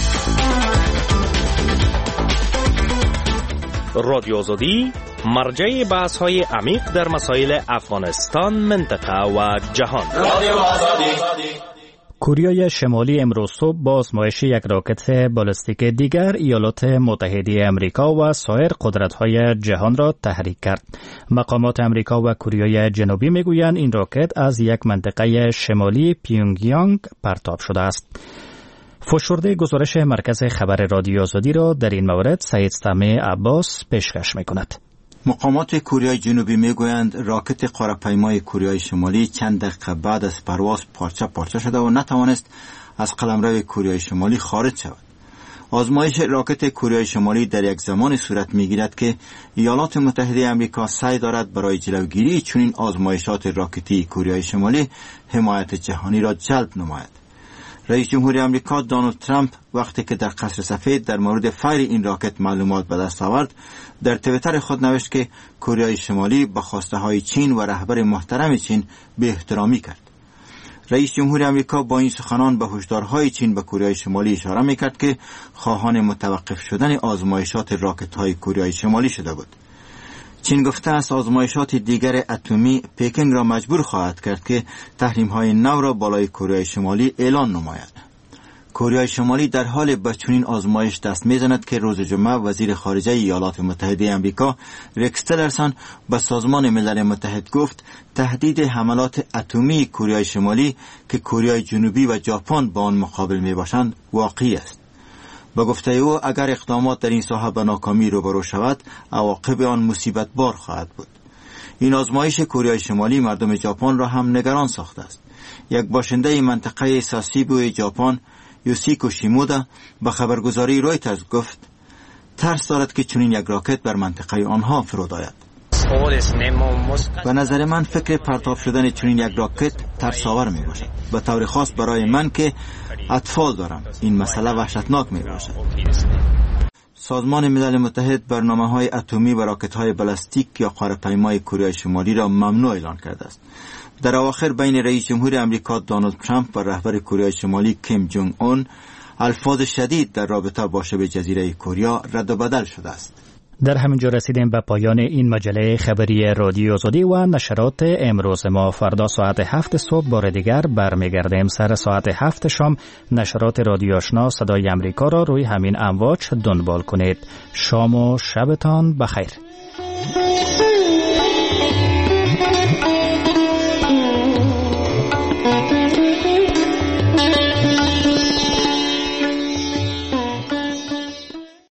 رادیو آزادی مرجع بحث های عمیق در مسائل افغانستان، منطقه و جهان. رادیو آزادی. کره شمالی امروز صبح با آزمایش یک راکت بالستیک دیگر ایالات متحده امریکا و سایر قدرت‌های جهان را تحریک کرد. مقامات امریکا و کره جنوبی میگویند این راکت از یک منطقه شمالی پیونگیانگ پرتاب شده است. فشرده گزارش مرکز خبر رادیو آزادی را در این مورد سید سمی عباس پیشکش می‌کند. مقامات کره جنوبی میگویند راکت قاره‌پیمای کره شمالی چند دقیقه بعد از پرواز پارچه پارچه شده و نتوانست از قلمرو کره شمالی خارج شود. آزمایش راکت کره شمالی در یک زمان صورت میگیرد که ایالات متحده آمریکا سعی دارد برای جلوگیری چنین آزمایشات راکتی کره شمالی حمایت جهانی را جلب نماید. رئیس جمهور آمریکا دونالد ترامپ وقتی که در قصر سفید در مورد فیر این راکت معلومات به دست آورد، در توییتر خود نوشت که کره شمالی به خواسته های چین و رهبر محترم چین بی احترامی کرد. رئیس جمهور آمریکا با این سخنان به هشدارهای چین به کره شمالی اشاره میکرد که خواهان متوقف شدن آزمایشات راکت های کره شمالی شده بود. چین گفته است آزمایشات دیگر اتمی پکینگ را مجبور خواهد کرد که تحریم های نو را بالای کره شمالی اعلان نماید. کره شمالی در حال به چنین آزمایش دست میزند که روز جمعه وزیر خارجه ایالات متحده آمریکا ریکس تیلرسون به سازمان ملل متحد گفت تهدید حملات اتمی کره شمالی که کره جنوبی و ژاپن با آن مقابل میباشند واقعی است. با گفته او اگر اقدامات در این ساحه به ناکامی روبرو شود، عواقب آن مصیبت بار خواهد بود. این آزمایش کره شمالی مردم ژاپن را هم نگران ساخته است. یک باشنده منطقه ساسیبو ژاپن، یوسیکو شیمودا، به خبرگزاری رویترز گفت ترس دارد که چنین یک راکت بر منطقه آنها فرود آید. به نظر من فکر پرتاب شدن چنین یک راکت ترس‌آور می باشد. به طور خاص برای من که اطفال دارم این مسئله وحشتناک می باشد. سازمان ملل متحد برنامه‌های اتمی و راکت‌های بالستیک یا قاره‌پیمای کره شمالی را ممنوع اعلان کرده است. در اواخر بین رئیس جمهور آمریکا دونالد ترامپ و رهبر کره شمالی کیم جونگ اون الفاظ شدید در رابطه با شبه جزیره کره رد و بدل شده است. در همینجا رسیدیم به پایان این مجله خبری رادیو آزادی و نشرات امروز ما. فردا ساعت هفت صبح بار دیگر برمیگردیم. سر ساعت هفت شام نشرات رادیو آشنا صدای امریکا را روی همین امواج دنبال کنید. شام و شبتان بخیر.